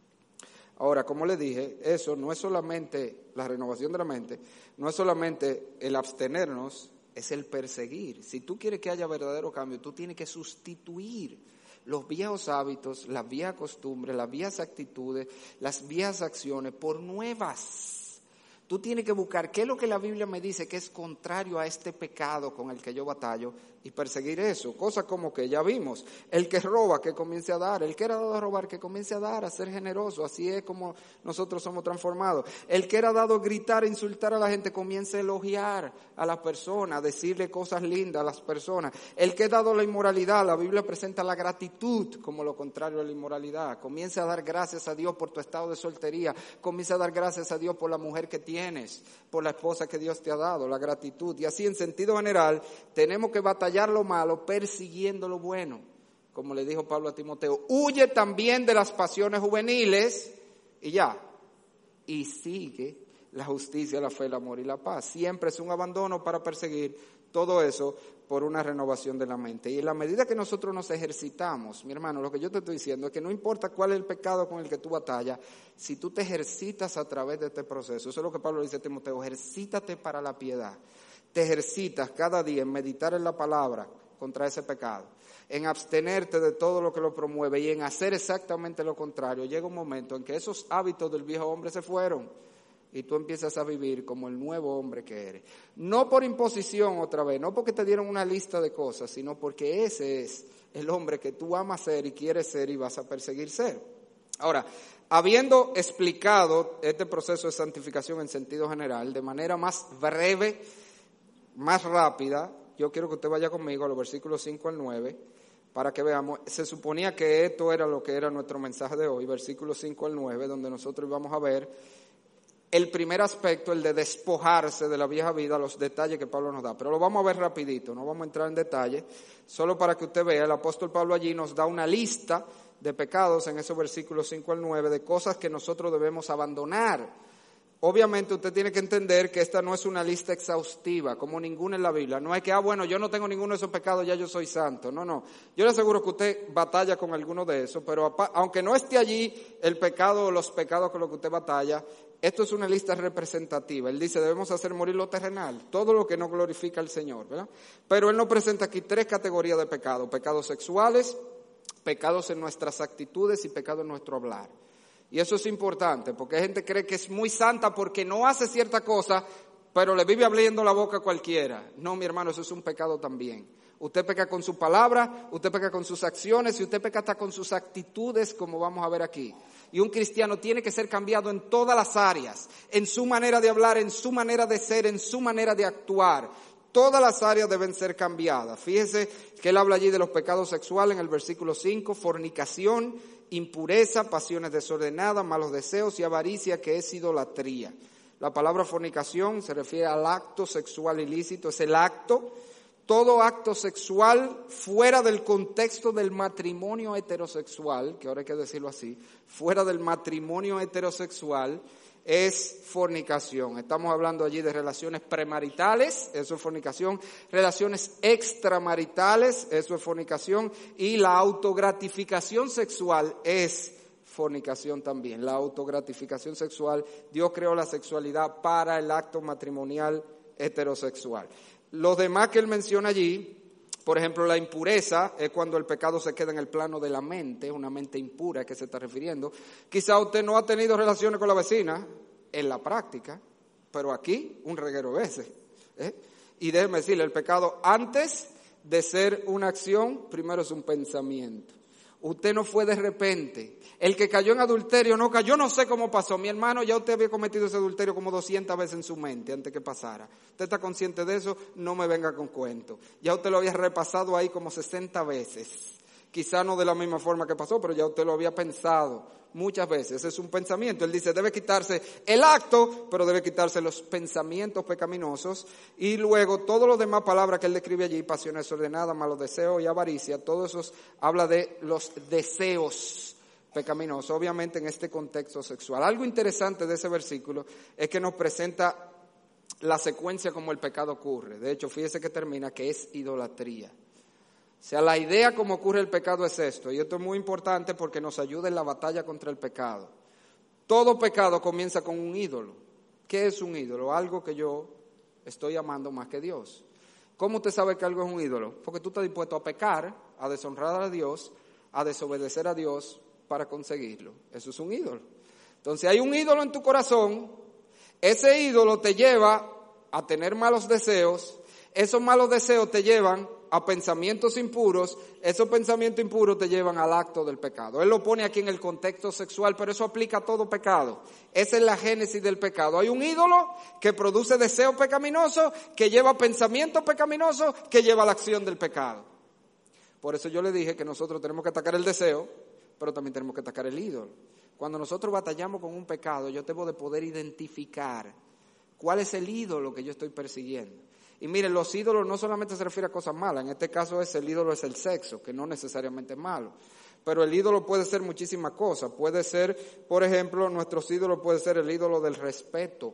Ahora, como le dije, eso no es solamente la renovación de la mente, no es solamente el abstenernos, es el perseguir. Si tú quieres que haya verdadero cambio, tú tienes que sustituir los viejos hábitos, las viejas costumbres, las viejas actitudes, las viejas acciones por nuevas. Tú tienes que buscar qué es lo que la Biblia me dice que es contrario a este pecado con el que yo batallo y perseguir eso. Cosas como que ya vimos, el que roba que comience a dar, el que era dado a robar que comience a dar, a ser generoso, así es como nosotros somos transformados. El que era dado a gritar, insultar a la gente, comience a elogiar a las personas, a decirle cosas lindas a las personas. El que es dado a la inmoralidad, la Biblia presenta la gratitud como lo contrario a la inmoralidad. Comience a dar gracias a Dios por tu estado de soltería, comience a dar gracias a Dios por la mujer que tienes, por la esposa que Dios te ha dado, la gratitud. Y así en sentido general tenemos que batallar lo malo persiguiendo lo bueno. Como le dijo Pablo a Timoteo, huye también de las pasiones juveniles y ya. Y sigue la justicia, la fe, el amor y la paz. Siempre es un abandono para perseguir todo eso por una renovación de la mente. Y en la medida que nosotros nos ejercitamos, mi hermano, lo que yo te estoy diciendo es que no importa cuál es el pecado con el que tú batallas, si tú te ejercitas a través de este proceso, eso es lo que Pablo dice a Timoteo, ejercítate para la piedad. Te ejercitas cada día en meditar en la palabra contra ese pecado, en abstenerte de todo lo que lo promueve y en hacer exactamente lo contrario. Llega un momento en que esos hábitos del viejo hombre se fueron y tú empiezas a vivir como el nuevo hombre que eres. No por imposición otra vez, no porque te dieron una lista de cosas, sino porque ese es el hombre que tú amas ser y quieres ser y vas a perseguir ser. Ahora, habiendo explicado este proceso de santificación en sentido general, de manera más breve, más rápida, yo quiero que usted vaya conmigo a los versículos 5 al 9, para que veamos. Se suponía que esto era lo que era nuestro mensaje de hoy, versículos 5 al 9, donde nosotros íbamos a ver el primer aspecto, el de despojarse de la vieja vida, los detalles que Pablo nos da. Pero lo vamos a ver rapidito, no vamos a entrar en detalle, solo para que usted vea, el apóstol Pablo allí nos da una lista de pecados en esos versículos 5 al 9, de cosas que nosotros debemos abandonar. Obviamente usted tiene que entender que esta no es una lista exhaustiva, como ninguna en la Biblia. No es que, bueno, yo no tengo ninguno de esos pecados, ya yo soy santo. No. Yo le aseguro que usted batalla con alguno de esos, pero aunque no esté allí el pecado o los pecados con los que usted batalla, esto es una lista representativa. Él dice, debemos hacer morir lo terrenal, todo lo que no glorifica al Señor, ¿verdad? Pero él nos presenta aquí 3 categorías de pecados: pecados sexuales, pecados en nuestras actitudes y pecados en nuestro hablar. Y eso es importante, porque hay gente que cree que es muy santa porque no hace cierta cosa, pero le vive abriendo la boca a cualquiera. No, mi hermano, eso es un pecado también. Usted peca con su palabra, usted peca con sus acciones y usted peca hasta con sus actitudes, como vamos a ver aquí. Y un cristiano tiene que ser cambiado en todas las áreas, en su manera de hablar, en su manera de ser, en su manera de actuar. Todas las áreas deben ser cambiadas. Fíjese que él habla allí de los pecados sexuales en el versículo 5, fornicación, impureza, pasiones desordenadas, malos deseos y avaricia, que es idolatría. La palabra fornicación se refiere al acto sexual ilícito, es el acto, todo acto sexual fuera del contexto del matrimonio heterosexual, que ahora hay que decirlo así, fuera del matrimonio heterosexual, es fornicación. Estamos hablando allí de relaciones premaritales, eso es fornicación, relaciones extramaritales, eso es fornicación, y la autogratificación sexual es fornicación también. La autogratificación sexual, Dios creó la sexualidad para el acto matrimonial heterosexual. Los demás que él menciona allí, por ejemplo, la impureza es cuando el pecado se queda en el plano de la mente, una mente impura, ¿a qué se está refiriendo? Quizá usted no ha tenido relaciones con la vecina en la práctica, pero aquí un reguero de veces. Y déjeme decirle, el pecado antes de ser una acción, primero es un pensamiento. Usted no fue de repente. El que cayó en adulterio no cayó, no sé cómo pasó. Mi hermano, ya usted había cometido ese adulterio como 200 veces en su mente antes que pasara. ¿Usted está consciente de eso? No me venga con cuentos. Ya usted lo había repasado ahí como 60 veces. Quizá no de la misma forma que pasó, pero ya usted lo había pensado muchas veces. Ese es un pensamiento. Él dice, debe quitarse el acto, pero debe quitarse los pensamientos pecaminosos. Y luego, todas las demás palabras que él describe allí, pasiones desordenadas, malos deseos y avaricia, todo eso habla de los deseos pecaminosos, obviamente en este contexto sexual. Algo interesante de ese versículo es que nos presenta la secuencia como el pecado ocurre. De hecho, fíjese que termina que es idolatría. O sea, la idea como ocurre el pecado es esto, y esto es muy importante porque nos ayuda en la batalla contra el pecado. Todo pecado comienza con un ídolo. ¿Qué es un ídolo? Algo que yo estoy amando más que Dios. ¿Cómo usted sabe que algo es un ídolo? Porque tú estás dispuesto a pecar, a deshonrar a Dios, a desobedecer a Dios para conseguirlo. Eso es un ídolo. Entonces hay un ídolo en tu corazón, ese ídolo te lleva a tener malos deseos, esos malos deseos te llevan a pensamientos impuros, esos pensamientos impuros te llevan al acto del pecado. Él lo pone aquí en el contexto sexual, pero eso aplica a todo pecado. Esa es la génesis del pecado. Hay un ídolo que produce deseos pecaminosos, que lleva pensamientos pecaminosos, que lleva a la acción del pecado. Por eso yo le dije que nosotros tenemos que atacar el deseo, pero también tenemos que atacar el ídolo. Cuando nosotros batallamos con un pecado, yo debo de poder identificar cuál es el ídolo que yo estoy persiguiendo. Y miren, los ídolos no solamente se refieren a cosas malas, en este caso el ídolo es el sexo, que no necesariamente es malo. Pero el ídolo puede ser muchísimas cosas. Puede ser, por ejemplo, nuestros ídolos puede ser el ídolo del respeto.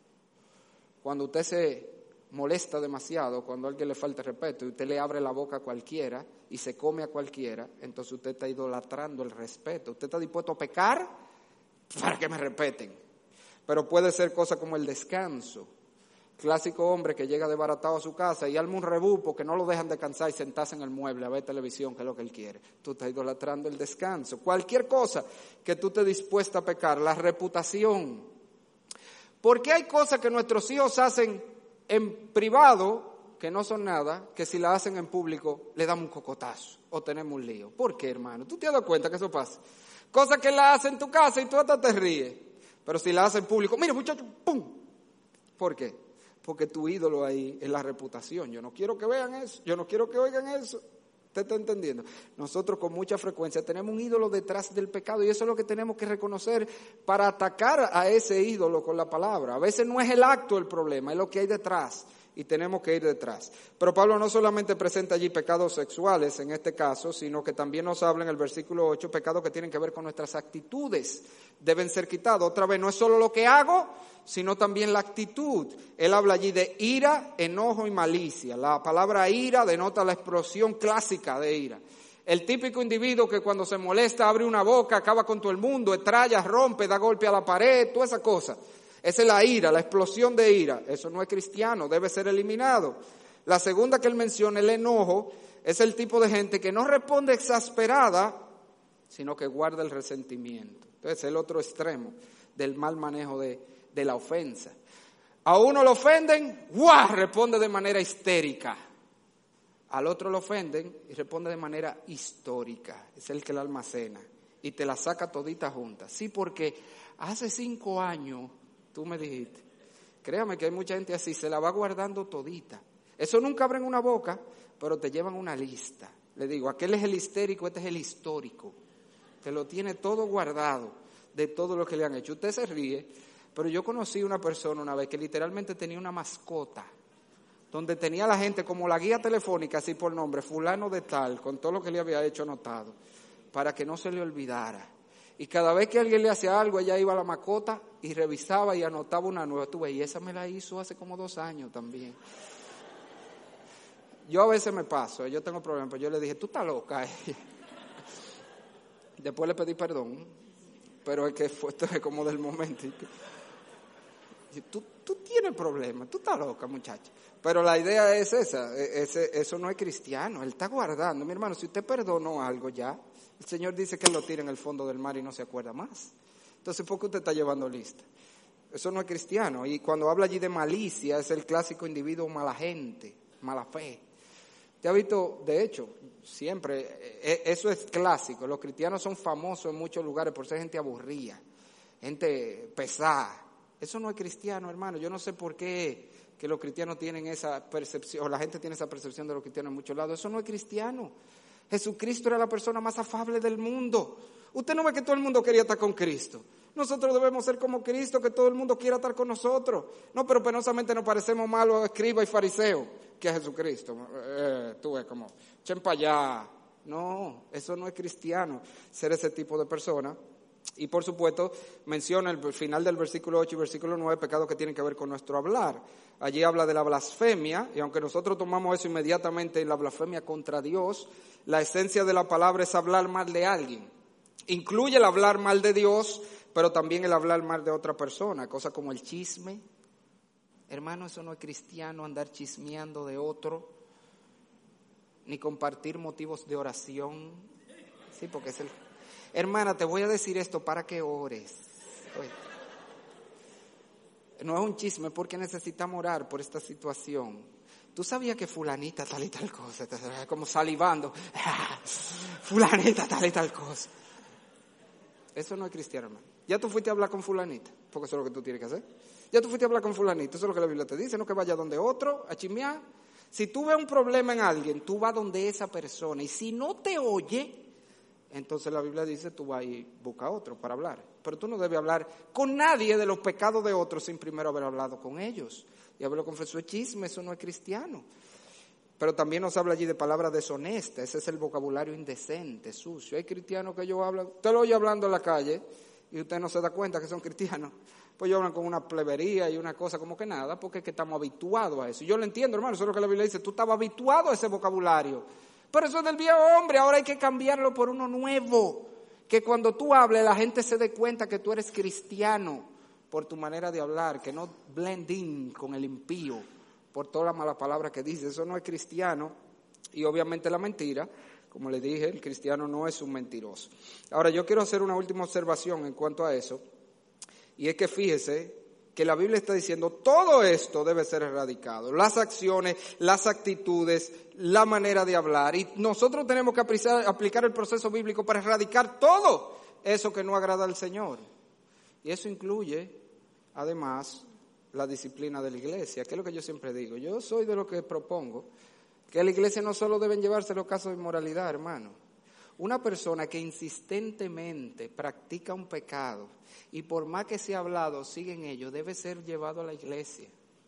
Cuando usted se molesta demasiado, cuando a alguien le falta respeto y usted le abre la boca a cualquiera y se come a cualquiera, entonces usted está idolatrando el respeto. Usted está dispuesto a pecar para que me respeten. Pero puede ser cosas como el descanso. Clásico hombre que llega desbaratado a su casa y arma un rebú porque no lo dejan descansar y sentarse en el mueble a ver televisión, que es lo que él quiere. Tú estás idolatrando el descanso. Cualquier cosa que tú estés dispuesta a pecar, la reputación. Porque hay cosas que nuestros hijos hacen en privado, que no son nada, que si la hacen en público le damos un cocotazo o tenemos un lío. ¿Por qué, hermano? ¿Tú te has dado cuenta que eso pasa? Cosas que la hacen en tu casa y tú hasta te ríes. Pero si la hacen en público, mira muchacho, ¡pum! ¿Por qué? Porque tu ídolo ahí es la reputación. Yo no quiero que vean eso, yo no quiero que oigan eso. ¿Usted está entendiendo? Nosotros con mucha frecuencia tenemos un ídolo detrás del pecado y eso es lo que tenemos que reconocer para atacar a ese ídolo con la palabra. A veces no es el acto el problema, es lo que hay detrás y tenemos que ir detrás. Pero Pablo no solamente presenta allí pecados sexuales en este caso, sino que también nos habla en el versículo 8 pecados que tienen que ver con nuestras actitudes. Deben ser quitados. Otra vez, no es solo lo que hago, sino también la actitud. Él habla allí de ira, enojo y malicia. La palabra ira denota la explosión clásica de ira. El típico individuo que cuando se molesta abre una boca, acaba con todo el mundo, estralla, rompe, da golpe a la pared, toda esa cosa. Esa es la ira, la explosión de ira. Eso no es cristiano, debe ser eliminado. La segunda que él menciona, el enojo, es el tipo de gente que no responde exasperada, sino que guarda el resentimiento. Entonces, el otro extremo del mal manejo de la ofensa. A uno lo ofenden, ¡guau!, responde de manera histérica. Al otro lo ofenden y responde de manera histórica. Es el que la almacena y te la saca todita junta. Sí, porque hace 5 años, tú me dijiste, créame que hay mucha gente así, se la va guardando todita. Eso nunca abren una boca, pero te llevan una lista. Le digo, aquel es el histérico, este es el histórico. Te lo tiene todo guardado de todo lo que le han hecho. Usted se ríe, pero yo conocí una persona una vez que literalmente tenía una mascota, donde tenía la gente como la guía telefónica, así por nombre, fulano de tal, con todo lo que le había hecho anotado, para que no se le olvidara. Y cada vez que alguien le hacía algo, ella iba a la mascota y revisaba y anotaba una nueva. Tú ves, y esa me la hizo hace como 2 años también. Yo a veces me paso, yo tengo problemas, pero yo le dije, tú estás loca. Después le pedí perdón, pero es que fue como del momento. Tú tienes problemas, tú estás loca, muchacha. Pero la idea es esa, eso no es cristiano, él está guardando. Mi hermano, si usted perdonó algo ya, el Señor dice que él lo tira en el fondo del mar y no se acuerda más. Entonces, ¿por qué usted está llevando lista? Eso no es cristiano. Y cuando habla allí de malicia, es el clásico individuo mala gente, mala fe. Te ha visto, de hecho, siempre, eso es clásico. Los cristianos son famosos en muchos lugares por ser gente aburrida, gente pesada. Eso no es cristiano, hermano. Yo no sé por qué que los cristianos tienen esa percepción, o la gente tiene esa percepción de los cristianos en muchos lados. Eso no es cristiano. Jesucristo era la persona más afable del mundo. Usted no ve que todo el mundo quería estar con Cristo. Nosotros debemos ser como Cristo, que todo el mundo quiera estar con nosotros. No, pero penosamente nos parecemos más a los escribas y fariseos que a Jesucristo. Tú ves como, echen para allá. No, eso no es cristiano, ser ese tipo de persona. Y por supuesto, menciona el final del versículo 8 y versículo 9, pecados que tienen que ver con nuestro hablar. Allí habla de la blasfemia, y aunque nosotros tomamos eso inmediatamente en la blasfemia contra Dios, la esencia de la palabra es hablar mal de alguien. Incluye el hablar mal de Dios, pero también el hablar mal de otra persona, cosas como el chisme. Hermano, eso no es cristiano, andar chismeando de otro, ni compartir motivos de oración. Sí, porque es el... Hermana, te voy a decir esto para que ores. Oye, no es un chisme porque necesitamos orar por esta situación. ¿Tú sabías que fulanita tal y tal cosa? Como salivando. Fulanita tal y tal cosa. Eso no es cristiano, hermano. Ya tú fuiste a hablar con fulanita, porque eso es lo que tú tienes que hacer. Ya tú fuiste a hablar con fulanita, eso es lo que la Biblia te dice, no que vaya donde otro a chismear. Si tú ves un problema en alguien, tú vas donde esa persona, y si no te oye, entonces la Biblia dice, tú vas y busca otro para hablar. Pero tú no debes hablar con nadie de los pecados de otros sin primero haber hablado con ellos. Y haberlo confesado es chisme, eso no es cristiano. Pero también nos habla allí de palabras deshonestas, ese es el vocabulario indecente, sucio. Hay cristianos que ellos hablan, usted lo oye hablando en la calle y usted no se da cuenta que son cristianos. Pues ellos hablan con una plebería y una cosa como que nada, porque es que estamos habituados a eso. Yo lo entiendo, hermano, eso es lo que la Biblia dice, tú estabas habituado a ese vocabulario. Pero eso es del viejo hombre, ahora hay que cambiarlo por uno nuevo. Que cuando tú hables la gente se dé cuenta que tú eres cristiano por tu manera de hablar, que no blend in con el impío por toda la mala palabra que dice. Eso no es cristiano. Y obviamente la mentira, como le dije, el cristiano no es un mentiroso. Ahora yo quiero hacer una última observación en cuanto a eso, y es que fíjese que la Biblia está diciendo todo esto debe ser erradicado, las acciones, las actitudes, la manera de hablar, y nosotros tenemos que aplicar el proceso bíblico para erradicar todo eso que no agrada al Señor. Y eso incluye, además, la disciplina de la iglesia, que es lo que yo siempre digo. Yo soy de lo que propongo que a la iglesia no solo deben llevarse los casos de inmoralidad, hermano. Una persona que insistentemente practica un pecado y por más que sea hablado sigue en ello, debe ser llevado a la iglesia.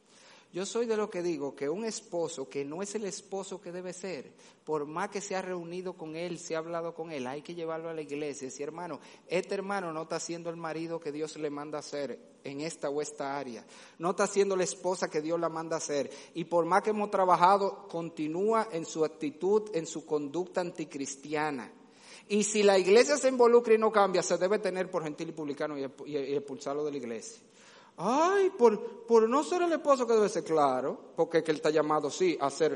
Yo soy de lo que digo que un esposo que no es el esposo que debe ser, por más que se ha reunido con él, se ha hablado con él, hay que llevarlo a la iglesia y decir, hermano, este hermano no está siendo el marido que Dios le manda a ser en esta o esta área, no está siendo la esposa que Dios la manda a ser, y por más que hemos trabajado, continúa en su actitud, en su conducta anticristiana. Y si la iglesia se involucra y no cambia, se debe tener por gentil y publicano y expulsarlo de la iglesia. Ay, por no ser el esposo que debe ser, claro, porque es que él está llamado, sí, a ser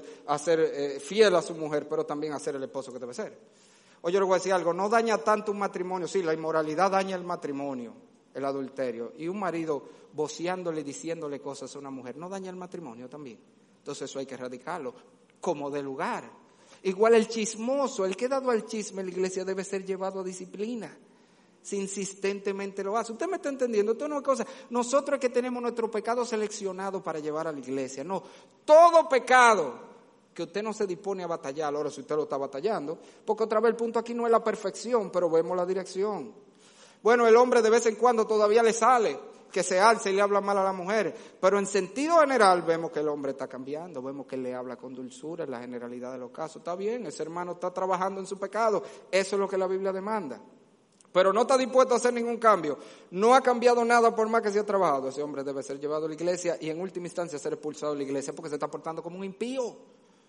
fiel a su mujer, pero también a ser el esposo que debe ser. Oye, le voy a decir algo, no daña tanto un matrimonio, sí, la inmoralidad daña el matrimonio, el adulterio, y un marido voceándole, diciéndole cosas a una mujer, no daña el matrimonio también. Entonces eso hay que erradicarlo, como de lugar. Igual el chismoso, el que ha dado al chisme en la iglesia debe ser llevado a disciplina. Si insistentemente lo hace. ¿Usted me está entendiendo? Esto no es cosa. Nosotros es que tenemos nuestro pecado seleccionado para llevar a la iglesia. No, todo pecado que usted no se dispone a batallar, ahora si usted lo está batallando, porque otra vez el punto aquí no es la perfección, pero vemos la dirección. Bueno, el hombre de vez en cuando todavía le sale que se alza y le habla mal a la mujer, pero en sentido general vemos que el hombre está cambiando, vemos que le habla con dulzura en la generalidad de los casos. Está bien, ese hermano está trabajando en su pecado, eso es lo que la Biblia demanda. Pero no está dispuesto a hacer ningún cambio, no ha cambiado nada por más que se ha trabajado, ese hombre debe ser llevado a la iglesia y en última instancia ser expulsado de la iglesia porque se está portando como un impío.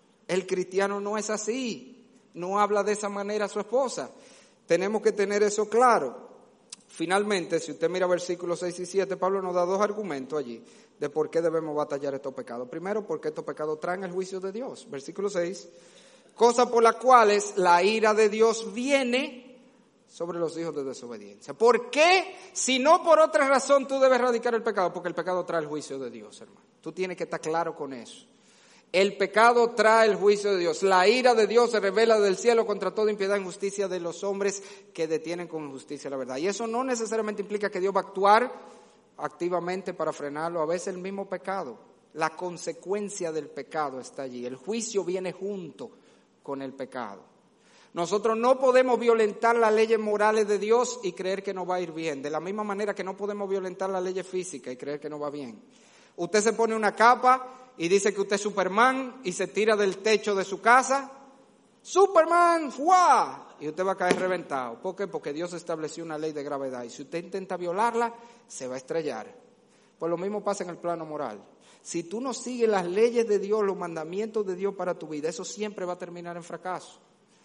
El cristiano no es así, no habla de esa manera a su esposa. Tenemos que tener eso claro. Finalmente, si usted mira versículos 6 y 7, Pablo nos da dos argumentos allí de por qué debemos batallar estos pecados. Primero, porque estos pecados traen el juicio de Dios. Versículo 6, cosas por las cuales la ira de Dios viene sobre los hijos de desobediencia. ¿Por qué? Si no por otra razón tú debes erradicar el pecado, porque el pecado trae el juicio de Dios, hermano. Tú tienes que estar claro con eso. El pecado trae el juicio de Dios. La ira de Dios se revela del cielo contra toda impiedad e injusticia de los hombres que detienen con injusticia la verdad. Y eso no necesariamente implica que Dios va a actuar activamente para frenarlo. A veces el mismo pecado, la consecuencia del pecado está allí. El juicio viene junto con el pecado. Nosotros no podemos violentar las leyes morales de Dios y creer que nos va a ir bien. De la misma manera que no podemos violentar las leyes físicas y creer que nos va bien. Usted se pone una capa y dice que usted es Superman y se tira del techo de su casa. ¡Superman! ¡Fua! Y usted va a caer reventado. ¿Por qué? Porque Dios estableció una ley de gravedad. Y si usted intenta violarla, se va a estrellar. Pues lo mismo pasa en el plano moral. Si tú no sigues las leyes de Dios, los mandamientos de Dios para tu vida, eso siempre va a terminar en fracaso.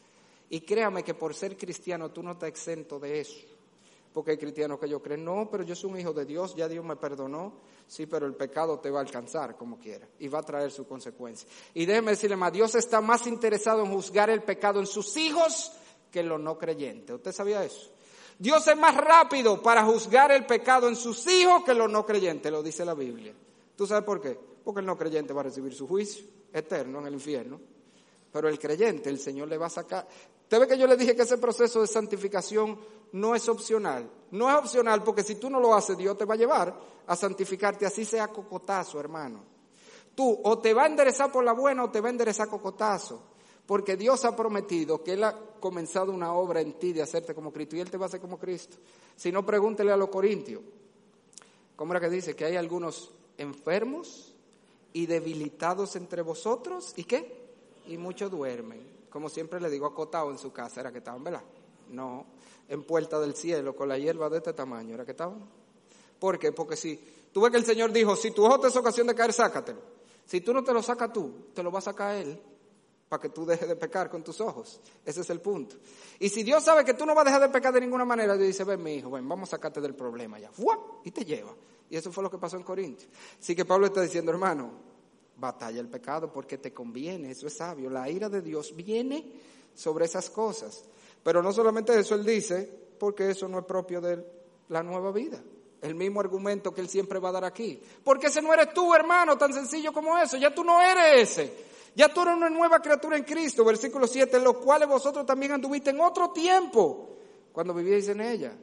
Y créame que por ser cristiano tú no estás exento de eso. Porque hay cristianos que yo creen, no, pero yo soy un hijo de Dios, ya Dios me perdonó. Sí, pero el pecado te va a alcanzar como quiera y va a traer su consecuencia. Y déjeme decirle más, Dios está más interesado en juzgar el pecado en sus hijos que en los no creyentes. ¿Usted sabía eso? Dios es más rápido para juzgar el pecado en sus hijos que en los no creyentes, lo dice la Biblia. ¿Tú sabes por qué? Porque el no creyente va a recibir su juicio eterno en el infierno. Pero el creyente, el Señor le va a sacar. Usted ve que yo le dije que ese proceso de santificación no es opcional. No es opcional porque si tú no lo haces, Dios te va a llevar a santificarte, así sea cocotazo, hermano. Tú o te va a enderezar por la buena o te va a enderezar cocotazo. Porque Dios ha prometido que Él ha comenzado una obra en ti de hacerte como Cristo y Él te va a hacer como Cristo. Si no, pregúntele a los corintios. ¿Cómo era que dice? Que hay algunos enfermos y debilitados entre vosotros. ¿Y qué? Y muchos duermen. Como siempre le digo, acotado en su casa. ¿Era que estaban, verdad? No, en puerta del cielo, con la hierba de este tamaño. ¿Era que estaban? ¿Por qué? Porque si tú ves que el Señor dijo, si tu ojo te es ocasión de caer, sácatelo. Si tú no te lo sacas tú, te lo va a sacar Él, para que tú dejes de pecar con tus ojos. Ese es el punto. Y si Dios sabe que tú no vas a dejar de pecar de ninguna manera, Dios dice, ven mi hijo, ven, vamos a sacarte del problema ya. ¡Fua! Y te lleva. Y eso fue lo que pasó en Corintios. Así que Pablo está diciendo, hermano, batalla el pecado porque te conviene, eso es sabio. La ira de Dios viene sobre esas cosas. Pero no solamente eso, él dice, porque eso no es propio de la nueva vida. El mismo argumento que él siempre va a dar aquí. Porque ese no eres tú, hermano, tan sencillo como eso. Ya tú no eres ese. Ya tú eres una nueva criatura en Cristo. Versículo 7, en los cuales vosotros también anduviste en otro tiempo, cuando vivíais en ella.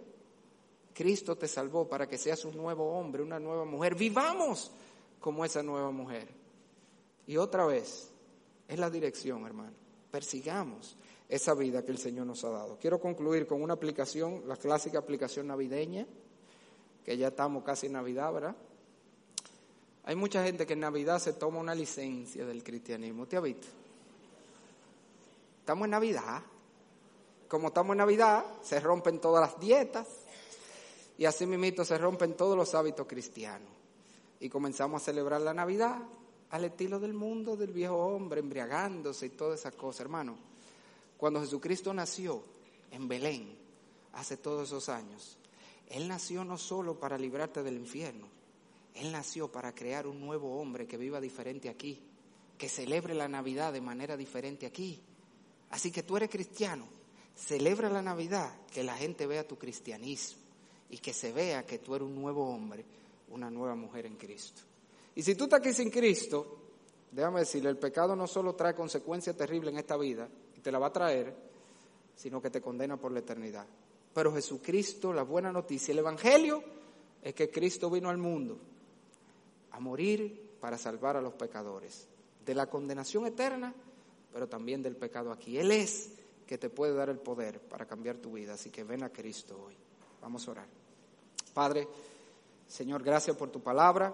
Cristo te salvó para que seas un nuevo hombre, una nueva mujer. Vivamos como esa nueva mujer. Y otra vez, es la dirección, hermano. Persigamos esa vida que el Señor nos ha dado. Quiero concluir con una aplicación, la clásica aplicación navideña, que ya estamos casi en Navidad, ¿verdad? Hay mucha gente que en Navidad se toma una licencia del cristianismo. ¿Te has visto? Estamos en Navidad. Como estamos en Navidad, se rompen todas las dietas y así mismo se rompen todos los hábitos cristianos. Y comenzamos a celebrar la Navidad al estilo del mundo, del viejo hombre, embriagándose y todas esas cosas. Hermano, cuando Jesucristo nació en Belén, hace todos esos años, Él nació no solo para librarte del infierno, Él nació para crear un nuevo hombre que viva diferente aquí, que celebre la Navidad de manera diferente aquí. Así que tú eres cristiano, celebra la Navidad, que la gente vea tu cristianismo y que se vea que tú eres un nuevo hombre, una nueva mujer en Cristo. Y si tú estás aquí sin Cristo, déjame decirle, el pecado no solo trae consecuencias terribles en esta vida, y te la va a traer, sino que te condena por la eternidad. Pero Jesucristo, la buena noticia, el Evangelio, es que Cristo vino al mundo a morir para salvar a los pecadores de la condenación eterna, pero también del pecado aquí. Él es que te puede dar el poder para cambiar tu vida, así que ven a Cristo hoy. Vamos a orar. Padre, Señor, gracias por tu palabra.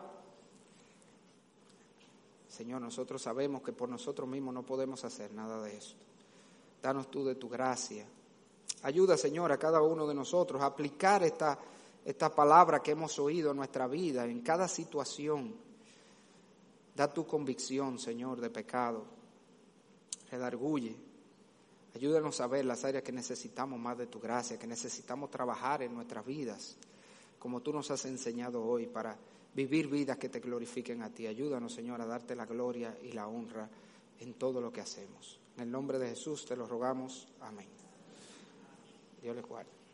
Señor, nosotros sabemos que por nosotros mismos no podemos hacer nada de esto. Danos tú de tu gracia. Ayuda, Señor, a cada uno de nosotros a aplicar esta palabra que hemos oído en nuestra vida, en cada situación. Da tu convicción, Señor, de pecado. Redarguye. Ayúdanos a ver las áreas que necesitamos más de tu gracia, que necesitamos trabajar en nuestras vidas, como tú nos has enseñado hoy, para vivir vidas que te glorifiquen a ti. Ayúdanos, Señor, a darte la gloria y la honra en todo lo que hacemos. En el nombre de Jesús te lo rogamos. Amén. Dios les guarde.